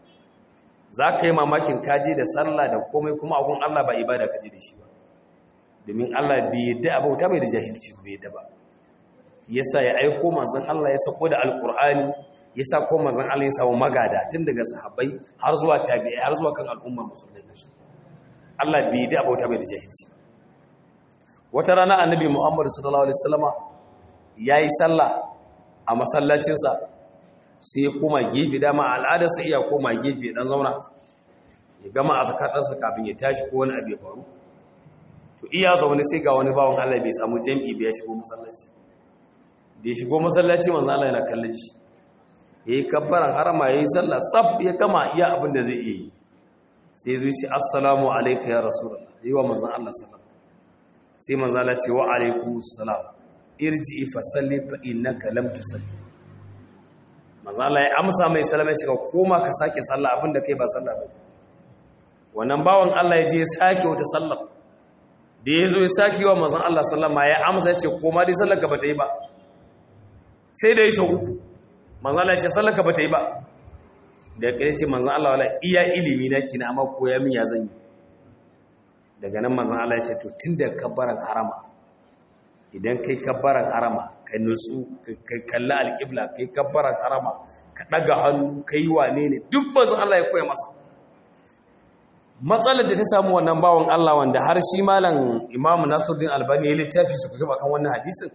Za ka yi mamakin kaje da sallah da komai kuma abun Allah ba ibada kaje da shi ba. Domin Allah bai yadda abauta mai da jahilci bai yadda ba. Yasa ya aiko manzon Allah ya sako da alqur'ani, ya sako manzon Allah ya samu magada tun daga sahabbai har zuwa tabi'ai har zuwa kan al'ummar musulmai da su. Allah bai yadda abauta mai da jahilci. Wata rana annabi Muhammad sallallahu alaihi wasallama yayi sallah a masallacinsa sai ya koma gefe, dama al'adarsa iya koma gefe dan zauna ya gama azkar ɗansa kafin ya tashi ko wani abu ya faru. To iya zaune sai ga wani bawon Allah bai samu jami'i bai shigo masallaci. Da ya shigo masallaci manzo Allah yana kallon shi. Yayi kabbaran harama yayi sallah sab ya gama iya abin da zai yi. Sai zai ce assalamu alayka ya rasulullah. Yi wa manzo Allah sallallahu. Sai manzo Allah ce wa alaikumus salam. Irji fa salli fa innaka lam tusalli. Manzo Allah ya amsa mai sallama shi ka koma ka sake sallah abin da kai ba sallah ba. Wannan bawon Allah ya je ya sake wata sallah. Da ya zo ya sake wa manzon Allah sallama ya amsa ce koma dai sallar ka bata yi ba. Sai da ya so uku manzon Allah ya ce sallar ka bata yi ba. Da ya kare ce manzon Allah wala iya ilimi na kina amma koya min ya zan yi. Daga nan manzon Allah ya ce to tunda kabbaran harama idan kai kabbaran harama ka nutsu ka kalla alqibla kai kabbaran harama ka daga hannu kai wane ne duk manzon Allah ya koya masa. matsalar da ta samu wannan bawan Allah wanda har shi malam Imam Nasiruddin Albani ya littafi su kutuba kan wannan hadisin,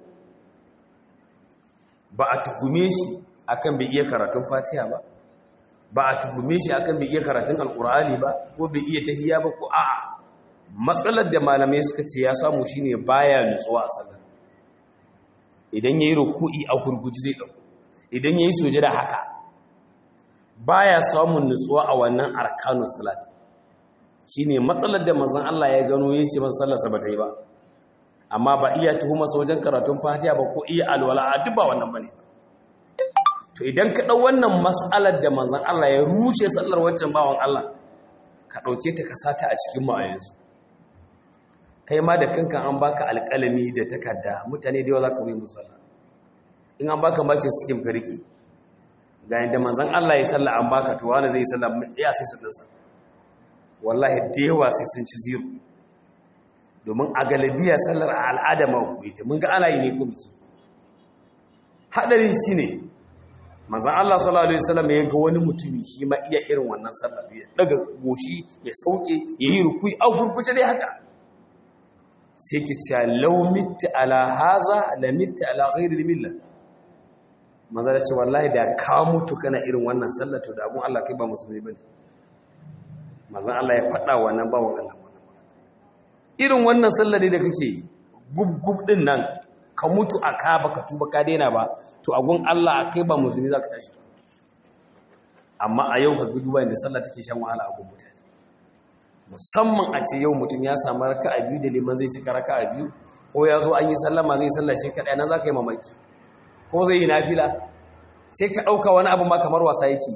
ba a tuhume shi akan bai iya karatun Fatiha ba, ba a tuhume shi akan bai iya karatun Alkur'ani ba, ko bai iya tahiyya ba, ko a'a matsalar da malamai suka ce ya samu shine baya nutsuwa a sallar. Idan yayi ruku'i a gurguji zai dauko, idan yayi sujada haka baya samun nutsuwa a wannan arkanus salat. Shine matsalar da manzon Allah ya gano yace ban sallarsa ba ta yi ba, amma ba iya tuhuma sa wajen karatun Fatiha ba ko iya alwala a duk ba wannan bane. To idan ka dau wannan mas'alar da manzon Allah ya rushe sallar wancan bawan Allah, ka dauke ta ka sata a cikin mu a yanzu. Kai ma da kanka an baka alƙalami da takarda, mutane da yawa za ka yi musalla. In an baka bakin sikim ka rike, ga yadda manzon Allah ya salla an baka, to wani zai salla ya sai sallarsa. Wallahi da yawa sai sun ci zero, domin a galabiya sallar a al'ada ma ku ita mun ga ana yi ne ko biki. Hadarin shi ne manzon Allah sallallahu alaihi wasallam ya ga wani mutumi shi ma iya irin wannan sallar, ya daga goshi ya sauke ya yi rukui a gurguje dai haka. Sai ki ce law mitta ala haza la mitta ala ghairi milla. Manzo da ce wallahi da ka mutu kana irin wannan sallar to da abun Allah kai ba musulmi bane. Manzo Allah ya faɗa wannan bawon Allah wannan. Irin wannan sallar da kake gub gub din nan ka mutu aka baka tuba ka daina ba, to agun Allah kai ba musulmi zaka tashi. Amma a yau ka duba inda sallah take shan wahala a gun mutane. Musamman a ce yau mutum ya samu raka'a biyu da liman zai cika raka'a biyu, ko ya zo an yi sallama zai sallah shi kaɗai, nan za ka yi mamaki, ko zai yi nafila sai ka ɗauka wani abu ma kamar wasa yake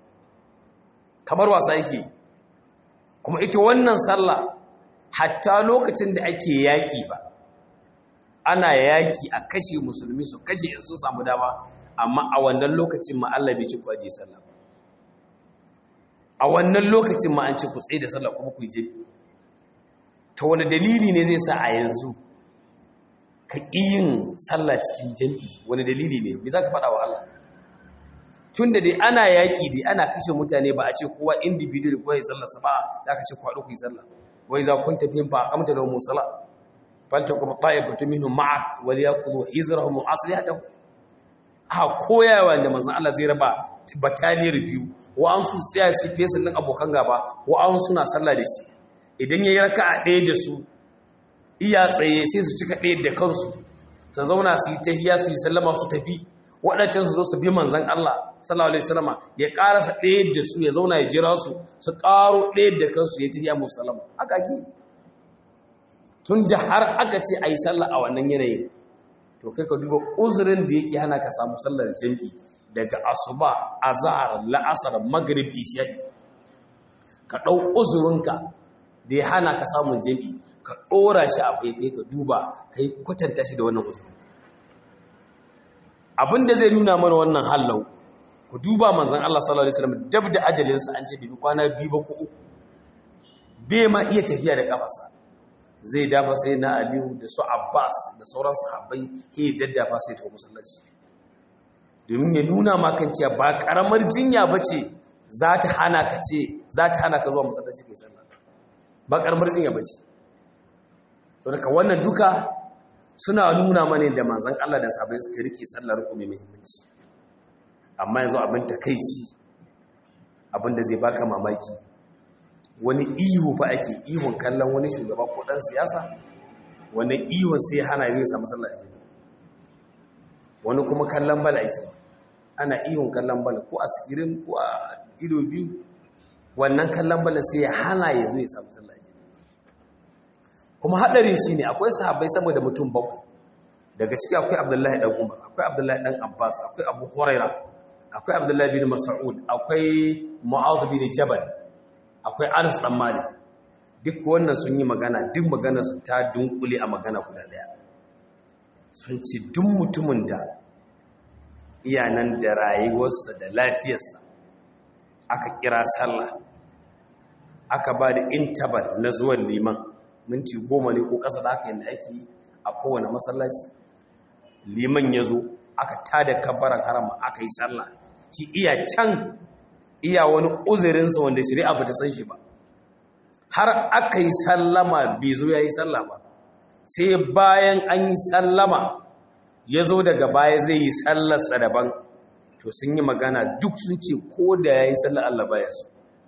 kamar wasa yake kuma ita wannan sallah hatta lokacin da ake yaƙi ba, ana yaƙi a kashe musulmi su kashe in sun samu dama, amma a wannan lokacin ma Allah bai ci ku aje sallah. A wannan lokacin ma an ce ku tsaye da sallah kuma ku yi jami. To wani dalili ne zai sa a yanzu ka ƙi yin sallah cikin jami'i? Wani dalili ne? Me za ka faɗa wa Allah? Tun da dai ana yaƙi dai ana kashe mutane, ba a ce kowa individual ko ya sallah ba, za ka ce ku haɗu ku yi sallah. Wai za kun tafi fa aqamta lahum musalla falta kuma ta'ifatu minhum ma'a wal yaqulu hizrahum wa aslihatuhum. Ha koyawa da manzon Allah zai raba bataliyar biyu, wa an su tsaya su fesin din abokan gaba, wa an suna sallah da shi. Idan yayi raka'a ɗaya da su iya tsaye sai su cika ɗaya da kansu, su zauna su yi tahiyya su yi sallama su tafi, waɗancan su zo su bi manzon Allah sallallahu alaihi wasallama ya karasa ɗaya da su, ya zauna ya jira su su ƙaro ɗaya da kansu ya tahiyya musu sallama. Haka ake tun da har aka ce ayi sallah a wannan yanayin, to kai ka duba uzurin da yake hana ka samu sallar jami'i daga asuba, azhar, la'asar, maghrib, isha'i. Ka ɗau uzurinka da ya hana ka samun jami'i, ka ɗora shi a faifai, ka duba kai kwatanta shi da wannan uzurin. Abinda zai nuna mana wannan hallau, ku duba manzon Allah sallallahu alaihi wasallam dab da ajalinsa an ce bibi kwana biyu ba ko uku, bai ma iya tafiya da kafarsa. Zai dafa sai na Aliyu da su Abbas da sauran sahabbai, he daddafa sai ta musallaci, domin ya nuna maka cewa ba karamar jinya bace za ta hana ka ce za ta hana ka zuwa musallaci kai sallah, ba karamar jinya bace. Saboda wannan duka suna nuna mana da manzon Allah da sahabbai suka rike sallar ku mai muhimmanci. Amma yanzu abin takeici, abin da zai baka mamaki, wani ihu fa ake ihun kallon wani shugaba ko dan siyasa, wani ihun sai hana zai samu sallah a wani kuma kallon bala ake, ana ihun kallon bala ko a sikirin ko a ido biyu, wannan kallon bala sai hana ya zo ya samu sallah a kuma hadarin shi ne akwai sahabbai saboda mutum bakwai, daga ciki akwai Abdullahi dan Umar, akwai Abdullahi dan Abbas, akwai Abu Huraira, akwai Abdullahi bin Mas'ud, akwai Mu'adh bin Jabal, akwai Anas dan Malik. Duk wannan sun yi magana, duk magana su ta dunkule a magana guda daya. Sun ce duk mutumin da iyanan da rayuwarsa da lafiyarsa aka kira sallah, aka ba da intabal na zuwan liman minti goma ne ko ƙasa da aka yadda ake yi a kowane masallaci, liman ya zo aka tada kabbaran harama aka yi sallah, shi iya can iya wani uzurinsa wanda shari'a ba ta san shi ba, har aka yi sallama bai zo ya yi sallah ba, sai bayan an yi sallama ya zo daga baya zai yi sallarsa daban, to sun yi magana duk sun ce ko da ya yi sallar Allah baya su,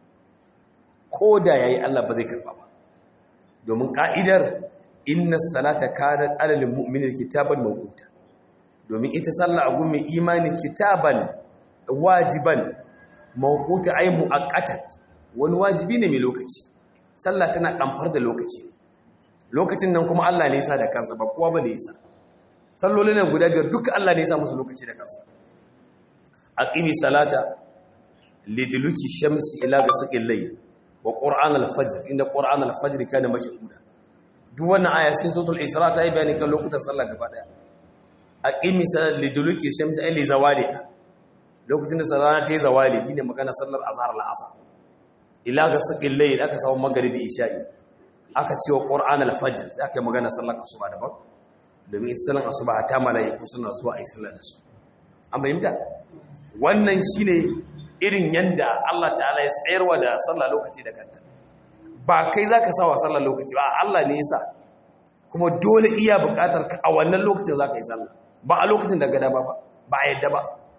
ko da ya yi Allah ba zai karɓa ba, domin ƙa'idar inna salata kanat alal mu'minin kitaban mawquta, domin ita sallah a gun mai imani kitaban wajiban mawquta ay muaqqatan, wani wajibi ne mai lokaci. Sallah tana kamfar da lokaci ne, lokacin nan kuma Allah ne yasa da kansa, ba kowa bane yasa. Sallolin nan guda biyar duka Allah ne yasa musu lokaci da kansa. Aqimi salata liduluki shamsi ila ghasaqil layl wa qur'an al-fajr, inda qur'an al-fajr kana mashhuda. Duk wannan aya cikin suratul Isra ta yi bayani kan lokutan sallah gaba daya. Aqimi salata liduluki shamsi ay li zawali, lokacin da rana ta yi zawali shine magana sallar azhar al-asr. Ila ghasaqil layl aka samu magribi isha'i, aka ce wa qur'an al-fajr sai aka yi magana sallar asuba daban, domin ita sallar asuba ta malaiku suna zuwa ayi sallar da su. An fahimta? Wannan shine irin yanda Allah ta'ala ya tsayarwa da sallah lokaci da kanta. Ba kai zaka sa wa sallah lokaci ba, Allah ne yasa. Kuma dole iya buƙatar ka a wannan lokacin zaka yi sallah, ba a lokacin da ga dama ba, ba a yadda ba.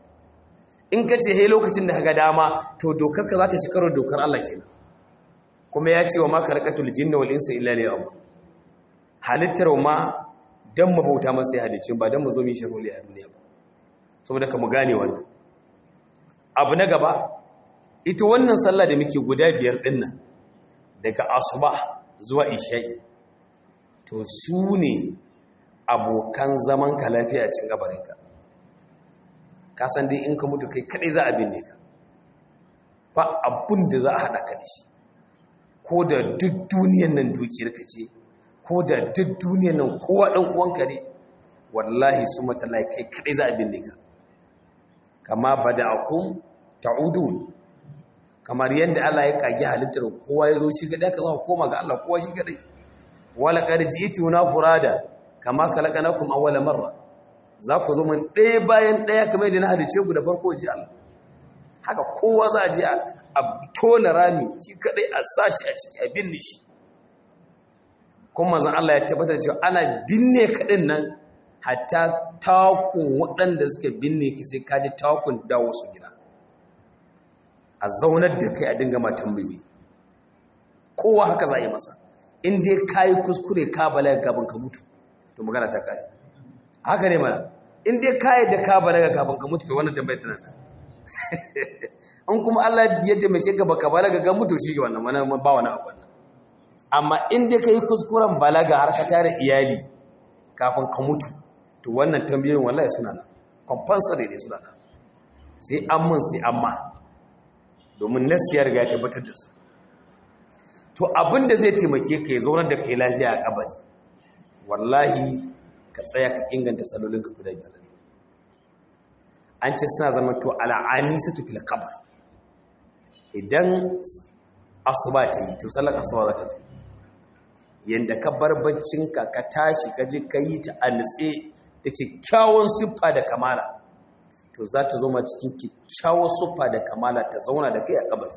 In ka ce he lokacin da ka ga dama, to dokar ka za ta ci karo dokar Allah kenan. Kuma ya ce wa ma khalaqatul jinna wal insa illa liya'budun. Halittar ma dan mu bauta masa ya halice ba dan mu zo mu shiroli a duniya ba. Saboda ka mu gane wannan. Abu na gaba, ita wannan sallah da muke guda biyar din nan daga asuba zuwa isha'i, to su ne abokan zaman ka lafiya cikin gabarinka. Ka san dai in ka mutu kai kadai za a binne ka, ba abun da za a haɗa ka da shi, ko da duk duniyan nan dukiyar ka ce, ko da duk duniyan nan kowa ɗan uwanka ne, wallahi su matalai kai kadai za a binne ka. Kama bada'akum ta'udun, kamar yadda Allah ya kage halittar kowa ya zo shi kadai, ka zama koma ga Allah kowa shi kadai. Wala qad ji'tuna furada kama khalaqnakum awwala marra, za ku zo mun ɗaya bayan ɗaya kamar yadda na halice ku da farko ji Allah. Haka kowa za a je a tona rami shi kadai, a sa shi a ciki a binne shi. Kuma manzon Allah ya tabbatar cewa ana binne kadin nan hatta takun waɗanda suka binne ki sai kaji takun dawo su gida, a zaunar da kai a dinga ma tambayoyi. Kowa haka za a yi masa, in dai ka yi kuskure ka balaga gaban ka mutu, to magana ta kare. Haka ne mana, in dai ka yi da ka balaga gaban ka mutu, to wannan tambayar tana nan. In kuma Allah ya taimake ka baka balaga ga mutu, shi ke wannan mana ba wani abu wannan. Amma in dai ka yi kuskuren balaga har ka tare iyali kafin ka mutu, to wannan tambayoyin wallahi suna nan, compulsory ne suna nan, sai an mun sai amma, domin nasi ya riga ya tabbatar da su. To abinda zai taimake ka ya zaunar da kai lafiya a kabari, wallahi ka tsaya ka inganta salolin ka guda biyar. An ce suna zama to al'ani su tafi kabar, idan asuba ta yi to sallar asuba za ta zo, yanda ka bar baccinka ka tashi ka je ka yi ta a nutse da kyakkyawan siffa da kamala, to za ta zama cikin kyakkyawan siffa da kamala ta zauna da kai a kabari.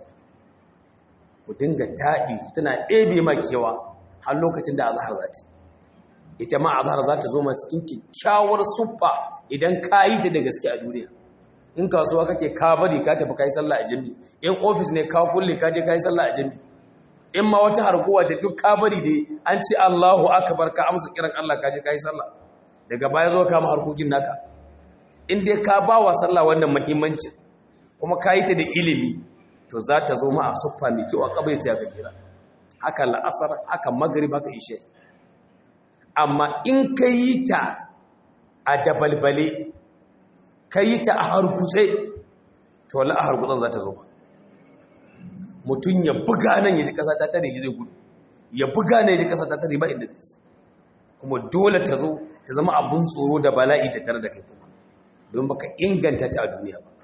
Ku dinga taɗi tana ɗebe ma kewa har lokacin da azhar za ta, ita ma azhar za ta zama cikin kyakkyawar siffa idan ka yi ta da gaske a duniya. In kasuwa kake ka bari ka tafi kai sallah a jami'i, in ofis ne ka kulle ka je kai sallah a jami'i, in ma wata harkowa ta duk ka bari dai an ce Allahu akbar ka amsa kiran Allah ka je kai sallah, daga baya zo ka ma harkokin naka. In dai ka ba wa sallah wannan muhimmanci kuma ka yi ta da ilimi, to za ta zo ma a suffa mai kyau a kabari ta ga gira. Haka la'asar, haka maghrib, haka isha. Amma in ka yi ta a dabalbale, ka yi ta a harkutse, to wala a harkutsen za ta zo ba. Mutum ya buga nan ya ji ƙasa ta tare zai gudu, ya buga nan ya ji ƙasa ta tare ba inda zai, kuma dole ta zo ta zama abun tsoro da bala'i ta tare da kai kuma, don baka inganta ta a duniya ba.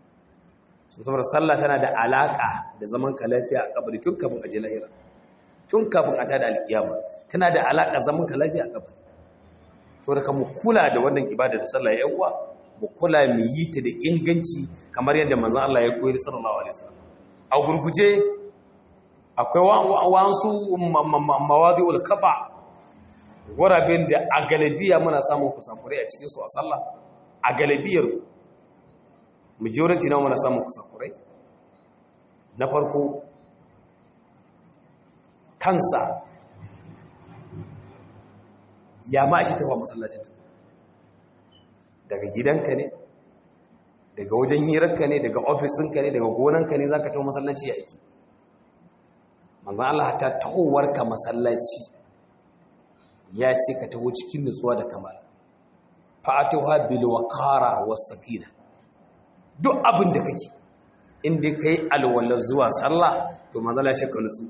Su saboda sallah tana da alaƙa da zaman ka lafiya a kabari tun kafin a je lahira, tun kafin a tada alƙiyama tana da alaƙa zaman ka lafiya a kabari. So da mu kula da wannan ibada da sallah ya uwa, mu kula mu yi ta da inganci kamar yadda manzon Allah ya koyar sallallahu alaihi wasallam. A gurguje akwai wa'ansu mawadi'ul kafa gurabin da a galabiya muna samun kusakurai a cikin su a sallah a galibiyar majority na muna samun kusakurai na farko kansa ya ma ake tafa masallacin daga gidanka ne daga wajen hirarka ne daga ofisinka ne daga gonanka ne za ka taho masallaci ya aiki manzan Allah ta tahowarka masallaci ya ce ka taho cikin nutsuwa da kamala fa'atuha bil waqara was sakina duk abin da kake inda kai alwala zuwa sallah to manzan Allah ya ce ka nutsu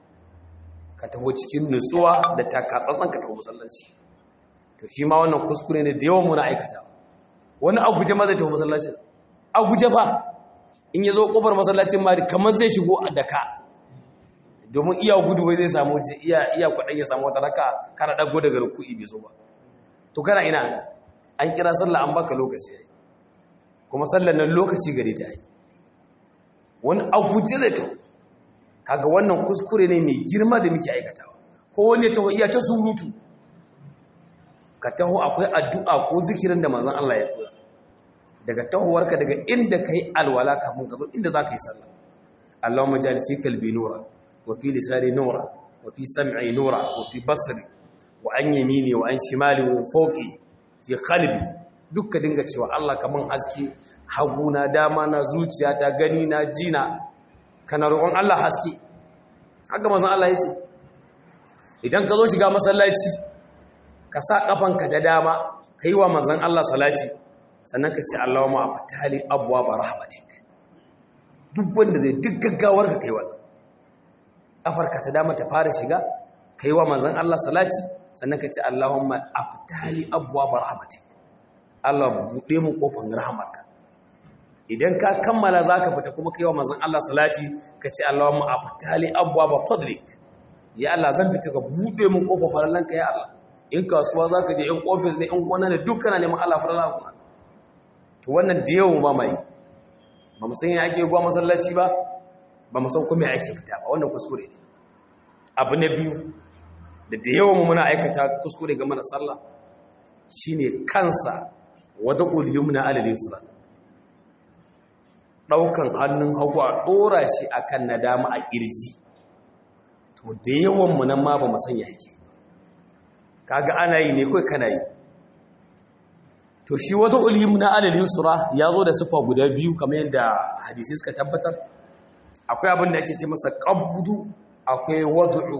ka taho cikin nutsuwa da takatsantsan ka taho masallaci to shi ma wannan kuskure ne da yawan mu na aikata wani aguje ma zai taho masallaci aguje fa in yazo kofar masallacin ma kamar zai shigo da ka domin iya gudu wai zai samu iya iya kwadan ya samu wata raka kana dago daga ruku'i bai zo ba to kana ina ana an kira sallah an baka lokaci yayi kuma sallar nan lokaci gare ta yi wani aguje zai to kaga wannan kuskure ne mai girma da muke aikatawa ko wani taho iya ta surutu ka taho akwai addu'a ko zikirin da manzon Allah ya koya daga tahowarka daga inda kai alwala kafin ka zo inda za ka yi sallah Allahumma ja'al fi qalbi nura wa fi lisani nura wa fi sam'i nura wa fi basri wa an yamini wa an shimali wa fawqi fi qalbi dukka dinga cewa Allah kaman haske haguna dama na zuciyata gani na jina kana roƙon Allah haske haka manzon Allah ya ce idan ka zo shiga masallaci ka sa kafanka da dama kai wa manzon Allah salati sannan ka ce Allahumma aftali abwaaba rahmatik duk wanda zai duk gaggawar ka kai wannan kafarka ta dama ta fara shiga kai wa manzon Allah salati sannan ka ce Allahumma aftali abwaaba rahmatik Allah bude mu kofar rahmarka idan ka kammala zaka fita kuma kai wa manzon Allah salati ka ce Allahumma aftali abwaaba fadlik ya Allah zan fita ka bude mu kofar farallanka ya Allah in kasuwa zaka je in office ne in gona ne dukkan neman Allah farallanka to wannan da yawan ba mai ba mu san ya ake gwa masallaci ba ba mu san kuma ya ake fita ba wannan kuskure ne abu na biyu da da yawan mu muna aikata kuskure game da sallah shine kansa wada ul yumna ala al-yusra daukan hannun hagu a dora shi akan nadama a kirji to da yawan mu nan ma ba mu san ya yake kaga ana yi ne kai kana yi to shi wata ulim na alal yusra ya zo da sifa guda biyu kamar yadda hadisi suka tabbatar akwai abin da ake ce masa qabdu akwai wad'u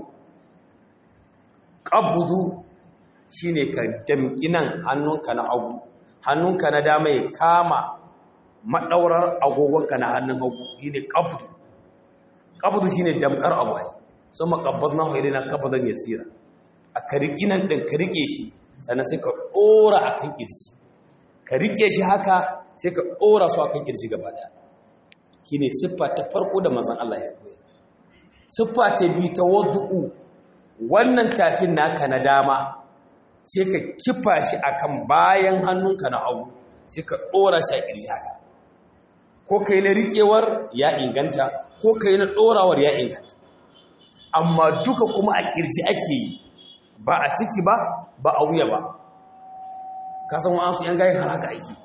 qabdu shine ka damkinan hannunka na hagu hannunka na dama ya kama madaurar agogonka na hannun hagu shine qabdu qabdu shine damkar abu ai sama qabbadnahu ilayna qabdan yasira a karikinan din ka rike shi sannan sai ka dora akan kirji ka rike shi haka sai ka ɗora su akan kirji gaba ɗaya shine siffa ta farko da manzon Allah ya koyar siffa ta biyu ta wadu'u wannan tafin naka na dama sai ka kifa shi akan bayan hannunka na hagu sai ka ɗora shi a kirji haka ko kai na riƙewar ya inganta ko kai na ɗorawar ya inganta amma duka kuma a kirji ake yi ba a ciki ba ba a wuya ba ka san wa'ansu yan gayin har haka aiki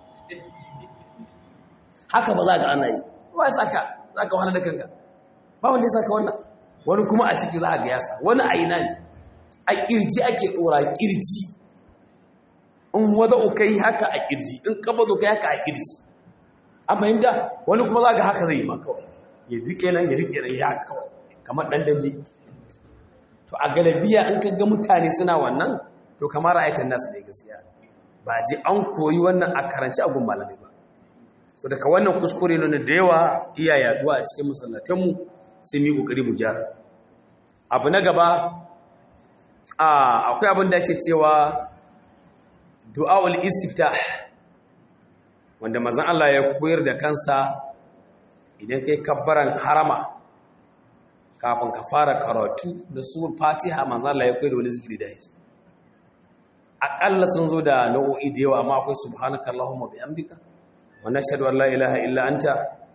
haka ba za ka ana yi ba ya saka za ka wahala da kanka ba wanda ya saka wannan wani kuma a ciki za a ga yasa wani a ina ne a kirji ake ɗora kirji in wada ukai haka a kirji in kaba zo kai haka a kirji an fahimta wani kuma za ka haka zai yi ma kawai ya rike nan ya rike nan ya haka kawai kamar ɗan dambe to a galabiya in ka ga mutane suna wannan to kamar ra'ayatan nasu ne gaskiya ba je an koyi wannan a karanci a gun malamai ba so daga wannan kuskure ne da yawa iya yaduwa a cikin masallatanmu sai mu kokari mu gyara abu na gaba akwai abin da ake cewa du'aul istiftah wanda manzon Allah ya koyar da kansa idan kai kabbaran harama kafin ka fara karatu da surar Fatiha manzon Allah ya koyar da wani zikiri da yake aƙalla sun zo da nau'o'i da yawa amma akwai subhanaka allahumma bihamdika wa nashhadu an la ilaha illa anta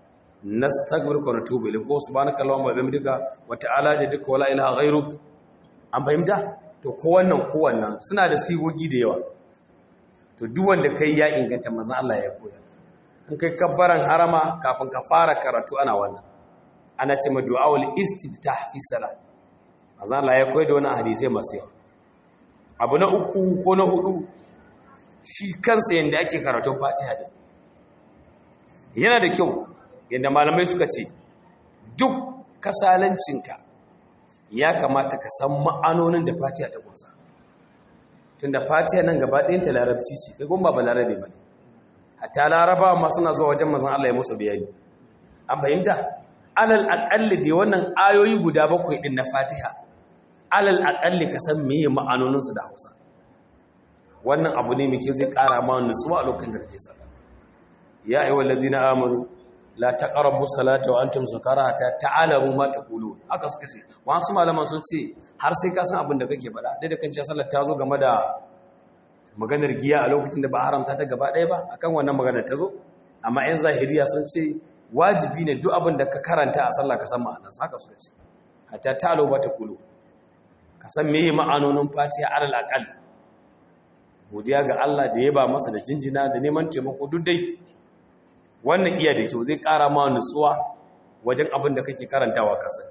nastaghfiruka wa natubu ilayk ko subhanaka allahumma wa bihamdika wa ta'ala jadduka wa la ilaha ghayruk. An fahimta? To ko wannan ko wannan suna da sigogi da yawa. To duk wanda kai ya inganta manzon Allah ya koya. In kai kabbaran harama kafin ka fara karatu ana wannan. Ana ce ma du'aul istiftah fi salat. Manzon Allah ya koyar da wannan hadisi masu yawa. Abu na uku ko na hudu shi kansa yanda ake karatun Fatiha din. Yana da kyau yanda malamai suka ce duk kasalancinka ya kamata ka san ma'anonin da Fatiha ta kunsa. Tunda Fatiha nan gaba ɗayan ta larabci ce, kai gumba ba larabe bane. Hatta larabawa ma suna zuwa wajen manzon Allah ya musu bayani. An fahimta? Alal aqalli dai wannan ayoyi guda bakwai din na Fatiha. Alal aqalli ka san meye ma'anonin su da Hausa. Wannan abu ne mai kyau zai ƙara ma nutsuwa a lokacin da kake sallah. Ya ayyuhallazina amanu la taqrabu salata wa antum sukara hatta ta'lamu ma taqulun. Haka suka ce wasu malaman sun ce har sai ka san abin da kake faɗa dai da kace sallar ta zo game da maganar giya a lokacin da ba haramta ta gaba ɗaya ba akan wannan maganar ta zo, amma ƴan zahiriya sun ce wajibi ne duk abin da ka karanta a sallah ka san ma'anarsa. Haka suka ce hatta ta'lamu ma taqulun, ka san meye ma'anonin Fatiha alal aqal. Godiya ga Allah da ya ba masa da jinjina da neman taimako duk dai wannan iya da kyau zai ƙara ma nutsuwa wajen abin da kake karantawa kasar.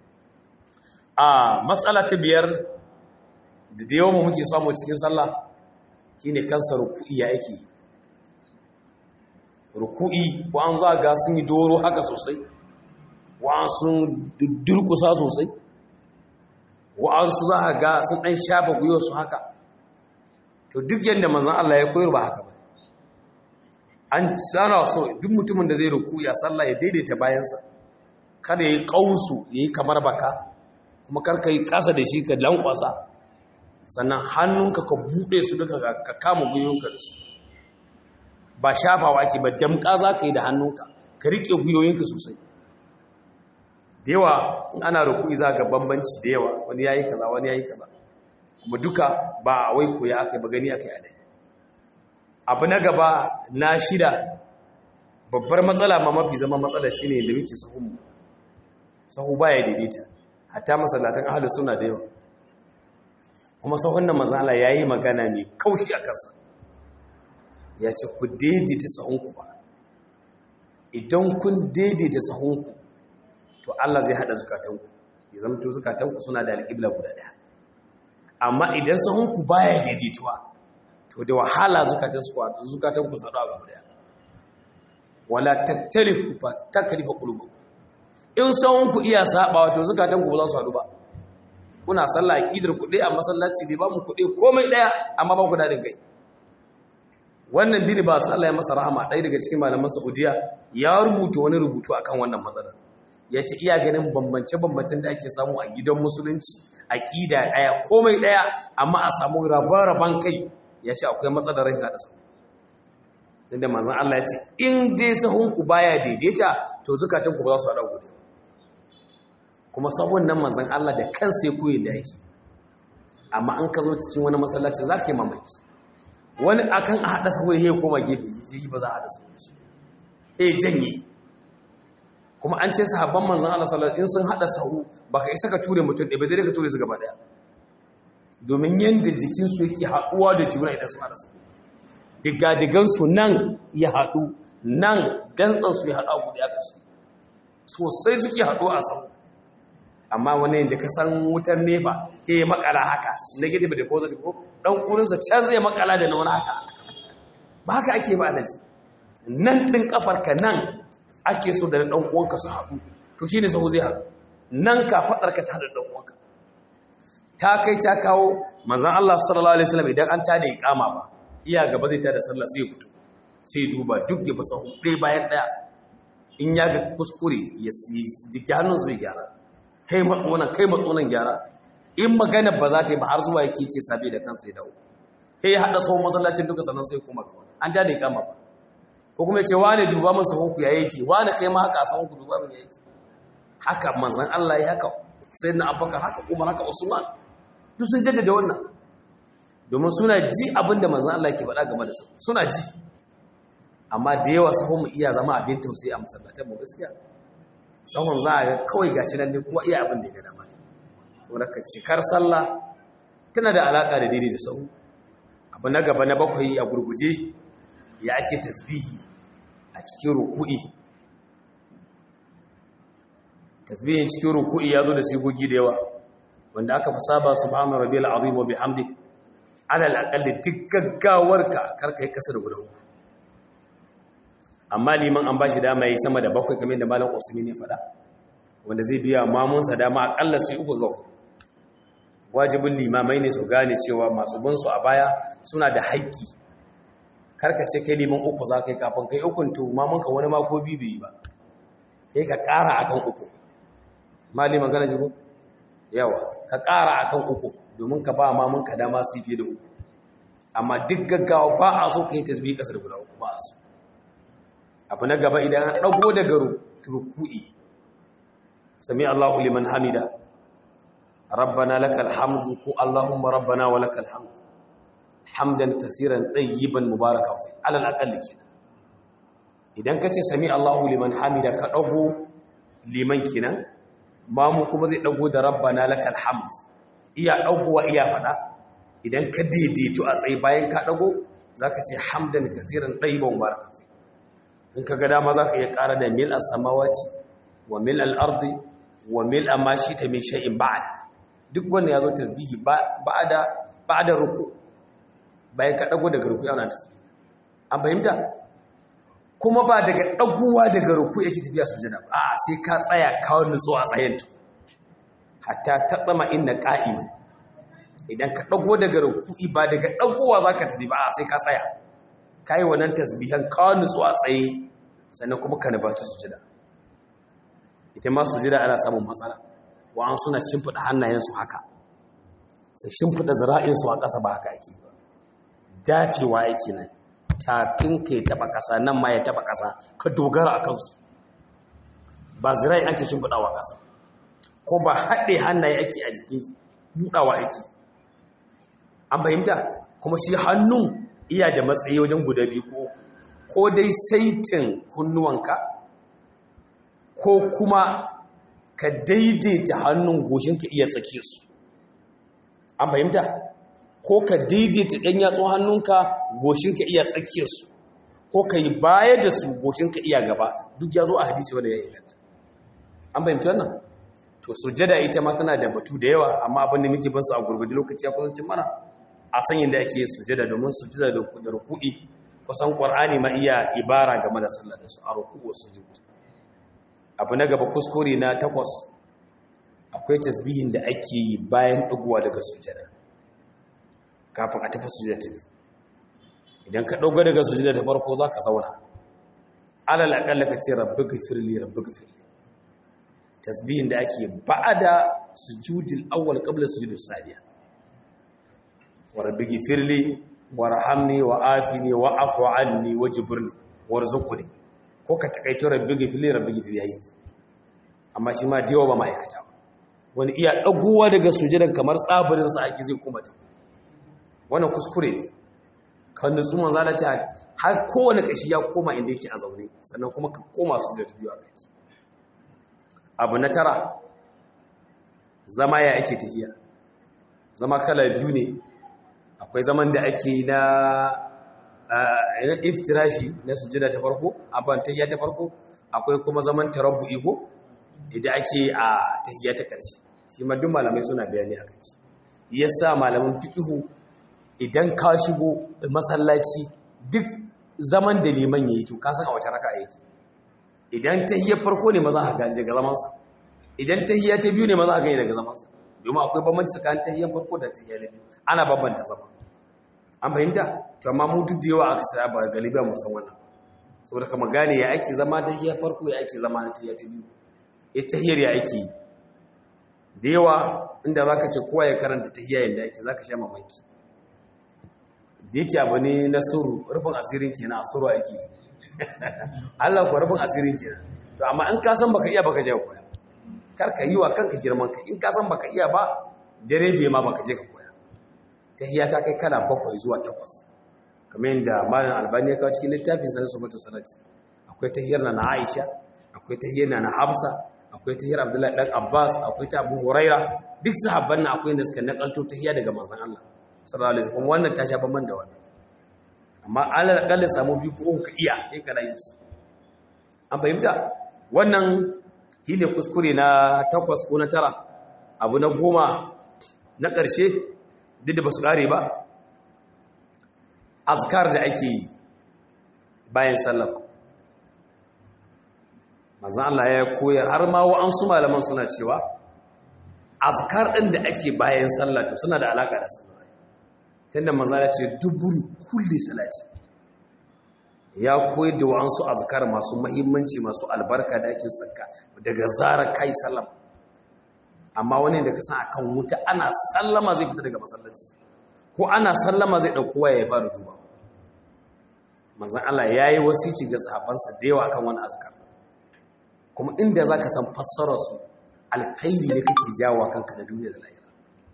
A matsala ta biyar da da yawan muke samu cikin sallah shine kansa ruku'i ya yake. Ruku'i ko an za ga sun yi doro haka sosai, wa sun durkusa sosai, wa su za ga sun ɗan shafa gwiwarsu haka. To duk yadda manzon Allah ya koyar ba haka ba. An tsara so duk mutumin da zai ruku ya sallah ya daidaita bayansa, kada ya yi ƙausu ya yi kamar baka, kuma karka yi ƙasa da shi ka lankwasa, sannan hannunka ka buɗe su duka ka kama gwiwonka da su. Ba shafawa ake ba, damƙa za ka yi da hannunka ka riƙe gwiwoyinka sosai. Da yawa in ana ruku za ga bambanci da yawa, wani ya yi kaza wani ya yi kaza, kuma duka ba wai koya aka yi ba, gani aka yi a dai. Abu na gaba na shida, babbar matsala ma mafi zama matsala shi ne da muke sahunmu. Sahu ba ya daidaita, hatta masallatan ahalus suna da yawa. Kuma sahun nan manzon Allah ya yi magana mai kaushi a kansa. Ya ce ku daidaita sahunku ba. Idan kun daidaita sahunku, to Allah zai haɗa zukatanku. Ya zama to zukatanku suna da alƙibla guda ɗaya. Amma idan sahunku ba ya daidaituwa, to da wahala zukatan su kwato zukatan ku tsada gaba daya. Wala taktalifu fa takrifa qulubukum. In sawun ku iya sabawa to zukatan ku ba za su hadu ba. Kuna sallah aqidar ku dai a masallaci bai ba mu ku dai komai daya amma ba ku da kai. Wannan bini ba sallah ya masa rahama dai daga cikin malaman Saudiya ya rubuta wani rubutu akan wannan matsalar. Yace iya ganin bambance bambancin da ake samu a gidan musulunci, aqida daya komai daya amma a samu raban-raban kai. Ya ce akwai matsalar rai haɗa sahu. Inda manzan Allah ya ce in dai sahunku baya daidaita to zukatanku ba za su haɗa gudu. Kuma sahun nan manzan Allah da kansa ya koyi da yake. Amma an ka zo cikin wani masallaci za ka yi mamaki. Wani akan a haɗa sahu ya koma gefe ya ba za a haɗa sahu da shi. Ya janye. Kuma an ce sahabban manzan Allah sallallahu alaihi wasallam in sun haɗa sahu ba ka isa ka ture mutum ɗaya ba sai dai ka ture su gaba ɗaya. Domin yadda jikinsu yake haɗuwa da juna idan suna da su. Digadigansu nan ya haɗu, nan gantsansu ya haɗu a guda da su. Sosai suke haɗu a sau. Amma wani yadda ka san wutar nefa ya yi makala haka, negative da positive ko ɗan ƙurinsa can zai makala da na wani haka. Ba haka ake ba da ji. Nan ɗin ƙafarka nan ake so da na ɗan uwanka su haɗu. To shi ne sau zai haɗu. Nan ka faɗarka ta da ɗan uwanka. Ta kai ta kawo manzon Allah sallallahu alaihi wasallam idan an tada iqama ba iya gaba zai tada sallah sai ya fito sai duba duk ya fasa ɗaya bayan ɗaya in ya ga kuskure ya dike hannun zai gyara kai matsonan kai matsonan gyara in magana ba za ta yi ba har zuwa yake ke sabe da kansa ya dawo kai ya hada sahun masallacin duka sannan sai kuma gaba an tada iqama ba ko kuma ya ce wane duba min sahun ku ya yake wane kai ma haka sahun ku duba min ya yake haka manzon Allah ya haka sayyidina Abubakar haka Umar haka Usman duk sun jaddada wannan domin suna ji abinda manzon Allah yake faɗa game da su suna ji amma da yawa sahun mu iya zama abin tausayi a masallatan mu gaskiya sahun za a ga kawai gashi nan dai kuma iya abin da ya ga dama saboda ka cikar sallah tana da alaka da daidai da sahu abu na gaba na bakwai a gurguje ya ake tasbihi a cikin ruku'i tasbihin cikin ruku'i ya zo da sigogi da yawa wanda aka fi saba subhana rabbiyal azim wa bihamdi alal aqalli duk gaggawarka karka yi kasa da guda uku amma liman an bashi dama yi sama da bakwai kamar da malam Usman ne faɗa wanda zai biya mamunsa dama akalla sai uku zuwa wajibin limamai ne su gane cewa masu bin su a baya suna da haƙƙi karka ce kai liman uku za ka yi kafin kai ukun to mamunka wani ma ko biyu bai ba kai ka ƙara akan uku maliman gana jigo yawa ka ƙara akan uku domin ka ba mamunka dama su yi fiye da uku amma duk gaggawa ba a so ka yi tasbih ƙasa da guda uku ba a so abu na gaba idan an ɗago daga ruku'i sami Allahu liman hamida rabbana lakal hamdu ko Allahumma rabbana wa lakal hamdu hamdan kaseeran tayyiban mubarakan fi alal aqalli kenan idan ka ce sami Allahu liman hamida ka ɗago liman kenan mamu kuma zai ɗago da rabbana lakal hamd iya ɗagowa iya faɗa idan ka daidaito a tsaye bayan ka ɗago zaka ce hamdan kaseeran tayyiban mubarakan fi in ka ga dama za ka iya ƙara da mil as-samawati wa mil al-ardi wa mil amma shi ta min shay'in ba'd duk wanda ya zo tasbihi ba'da ba'da ruku bayan ka dago daga ruku yana tasbihi an fahimta kuma ba daga dagowa daga ruku yake tafiya sujada ba a sai ka tsaya ka nutso a tsayen to hatta tabama inna qa'iman idan ka dago daga ruku ba daga dagowa zaka tafi ba a sai ka tsaya kai wannan tasbihan ka nutsu a tsaye sannan kuma ka nabata sujada ita ma sujada ana samun matsala wa an suna shimfida hannayensu haka sai shimfida zira'insu a ƙasa ba haka ake ba dafewa yake nan tafin ka ya taba ƙasa nan ma ya taba ƙasa ka dogara a kansu ba zira'i ake shimfidawa ƙasa ko ba haɗe hannaye ake a jikin buɗawa ake an fahimta kuma shi hannun iya da matsayi wajen guda biyu ko ko dai saitin kunnuwanka ko kuma ka daidaita hannun goshinka iya tsake su an fahimta ko ka daidaita ɗan yatsun hannunka goshinka iya tsake su ko ka yi baya da su goshinka iya gaba duk ya zo a hadisi wanda ya inganta an fahimci wannan to sujjada ita ma tana da batu da yawa amma abin da muke bin su a gurgurdi lokaci ya kusancin mana a san yadda ake sujada domin sujada da ruku'i kusan qur'ani ma iya ibara game da sallah da su a ruku'u wa sujud abu na gaba kuskure na takwas akwai tasbihin da ake yi bayan dagowa daga sujada kafin a tafi sujada ta biyu idan ka dauka daga sujada ta farko zaka zauna alal aqalla ka ce rabbi ghfirli rabbi ghfirli tasbihin da ake ba'ada sujudil awwal qabla sujudis saniya wa rabbi ghfirli warhamni wa afini wa afu anni wajburni warzuqni ko ka takaito rabbi ghfirli rabbi ghfirli yayi amma shi ma diwa ba ma'aikata wani iya dagowa daga sujudan kamar tsabirin sa ake zai kuma ta wannan kuskure ne kan nutsu manzo Allah ce har kowane kashi ya koma inda yake a zaune sannan kuma ka koma sujudar ta biyu a kai abu na tara zama ya ake tahiya zama kala biyu ne akwai zaman da ake na iftirashi na sujjada ta farko abin tahiyya ta farko akwai kuma zaman tarabbu'i ko idan ake a tahiyya ta ƙarshe shi ma duk malamai suna bayani akan shi yasa malaman fiqhu idan ka shigo masallaci duk zaman da liman yayi to ka san a wace raka'a yake idan tahiyya farko ne maza ka gane daga zaman sa idan tahiyya ta biyu ne maza ka gane daga zaman sa domin akwai bambanci tsakanin tahiyyan farko da tahiyya ta biyu ana bambanta zama an fahimta to amma mu duk da yawa aka sai ba galiba mu san wannan saboda kuma gane ya ake zama tahiyya farko ya ake zama na tahiyya ta biyu eh tahiyyar ya ake da yawa inda zaka ce kowa ya karanta tahiyya yanda yake zaka sha mamaki da yake abu ne na suru rufin asirin kenan a suru ake Allah ko rufin asirin kenan to amma in ka san baka iya baka je ka koya kar ka yi wa kanka girman ka in ka san baka iya ba dare bai ma baka je ka koya tahiyya ta kai kala bakwai zuwa takwas kamar yadda malam Albani ya kawo cikin littafin sa na Sifatu Salati akwai tahiyar na Aisha akwai tahiyar na Hafsa akwai tahiyar Abdullahi dan Abbas akwai ta Abu Huraira duk sahabban nan akwai da suka nakalto tahiyya daga manzon Allah sallallahu alaihi wasallam wannan ta sha banban da wannan amma alal akalla samu biyu ko ka iya kai kana yin su an fahimta wannan shine kuskure na takwas ko na tara abu na goma na ƙarshe duk da basu kare ba azkar da ake yi bayan sallah manzon Allah ya koyar har ma wa'ansu malaman suna cewa azkar din da ake bayan sallah to suna da alaka da sallah tunda manzon Allah ya ce duburu kulli salati ya koyar da wa'ansu azkar masu muhimmanci masu albarka da ake tsaka daga zarar kai sallah amma wani da ka san akan wuta ana sallama zai fita daga masallaci ko ana sallama zai dauko waya ya fara duba manzon Allah yayi wasici ga sahabbansa da yawa akan wani azkar kuma inda zaka san fassarar su alkhairi ne kake jawo kanka da duniya da lahira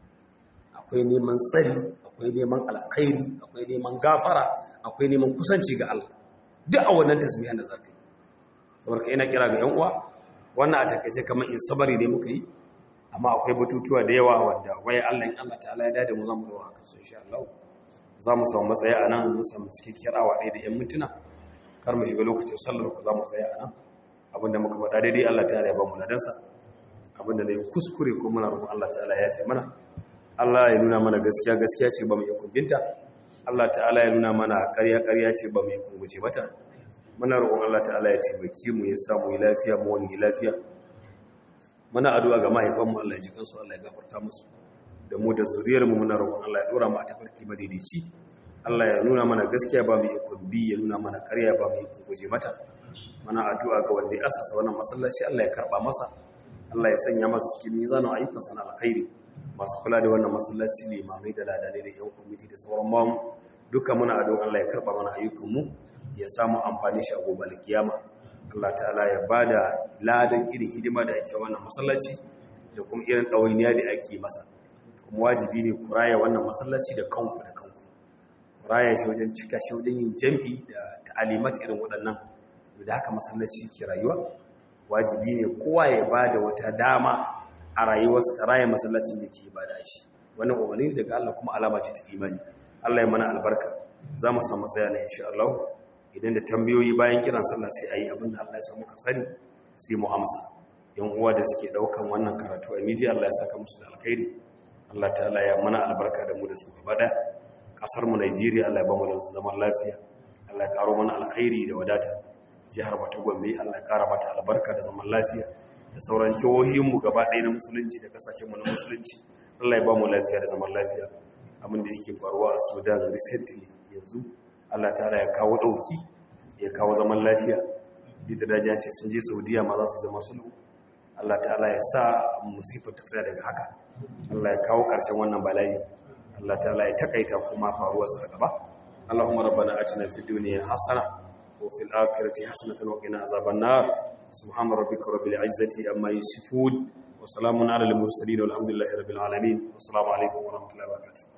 akwai neman tsari akwai neman alkhairi akwai neman gafara akwai neman kusanci ga Allah duk a wannan tasbihan da zaka yi saboda ina kira ga yan uwa wannan a takeice kamar in sabari ne muka yi amma akwai batutuwa da yawa wanda waye Allah in Allah ta'ala ya dade mu zamu dora haka so insha Allah zamu samu matsayi a nan mu samu cikakkiyar awa ɗaya da yan mintuna kar mu shiga lokacin sallar ku zamu tsaya a nan abinda muka faɗa daidai Allah ta'ala ya ba mu ladansa abinda ne kuskure ko muna roƙon Allah ta'ala ya yafe mana Allah ya nuna mana gaskiya gaskiya ce ba mu yi kumbinta Allah ta'ala ya nuna mana ƙarya ƙarya ce ba mu yi kunguce mata muna roƙon Allah ta'ala ya taimake mu ya samu yi lafiya mu wani lafiya muna addu'a ga mahaifanmu Allah ya ji kansu Allah ya gafarta musu da mu da zuriyarmu muna roƙon Allah ya dora mu a tafarki madaidaici Allah ya nuna mana gaskiya ba mu yi kumbi ya nuna mana ƙarya ba mu yi kunguje mata muna addu'a ga wanda ya asasa wannan masallaci Allah ya karba masa Allah ya sanya masa cikin mizanin ayyukansa na alkhairi masu kula da wannan masallaci ne mamai da ladanai da yan kwamiti da sauran mamu duka muna addu'a Allah ya karba mana ayyukanmu ya samu amfani shi a gobe kiyama Allah ta'ala ya bada ladan irin hidima da ake wannan masallaci da kuma irin ɗawainiya da ake masa kuma wajibi ne ku raya wannan masallaci da kanku da kanku ku raya shi wajen cika shi wajen yin jam'i da ta'alimat irin waɗannan da haka masallaci ke rayuwa wajibi ne kowa ya bada wata dama a rayuwarsa ta raya masallacin da ke ibada shi wannan umarni daga Allah kuma alama ce ta imani Allah ya mana albarka za mu samu tsaya na insha Allah idan da tambayoyi bayan kiran sallah sai ayi abin da Allah ya samu ka sani sai mu amsa yan uwa da suke daukan wannan karatu a media Allah ya saka musu da alkhairi Allah ta'ala ya mana albarka da mu da su gaba da kasar mu Najeriya Allah ya ba mu da zaman lafiya Allah ya karo mana alkhairi da wadata jihar Bata Gombe Allah ya kara mata albarka da zaman lafiya da sauran jihohin mu gaba ɗaya na musulunci da kasashen mu na musulunci Allah ya ba mu lafiya da zaman lafiya abin da yake faruwa a Sudan recently yanzu Allah ta'ala ya kawo dauki ya kawo zaman lafiya duk da dajiya ce sun je Saudiya ma za su zama sulhu Allah ta'ala ya sa musifar ta tsaya daga haka Allah ya kawo ƙarshen wannan bala'i Allah ta'ala ya takaita kuma faruwar sa gaba Allahumma rabbana atina fid dunya hasana wa fil akhirati hasanatan wa qina azaban nar subhana rabbika rabbil izzati amma yasifun wa salamun ala al mursalin walhamdulillahi rabbil alamin assalamu alaikum wa rahmatullahi wa barakatuh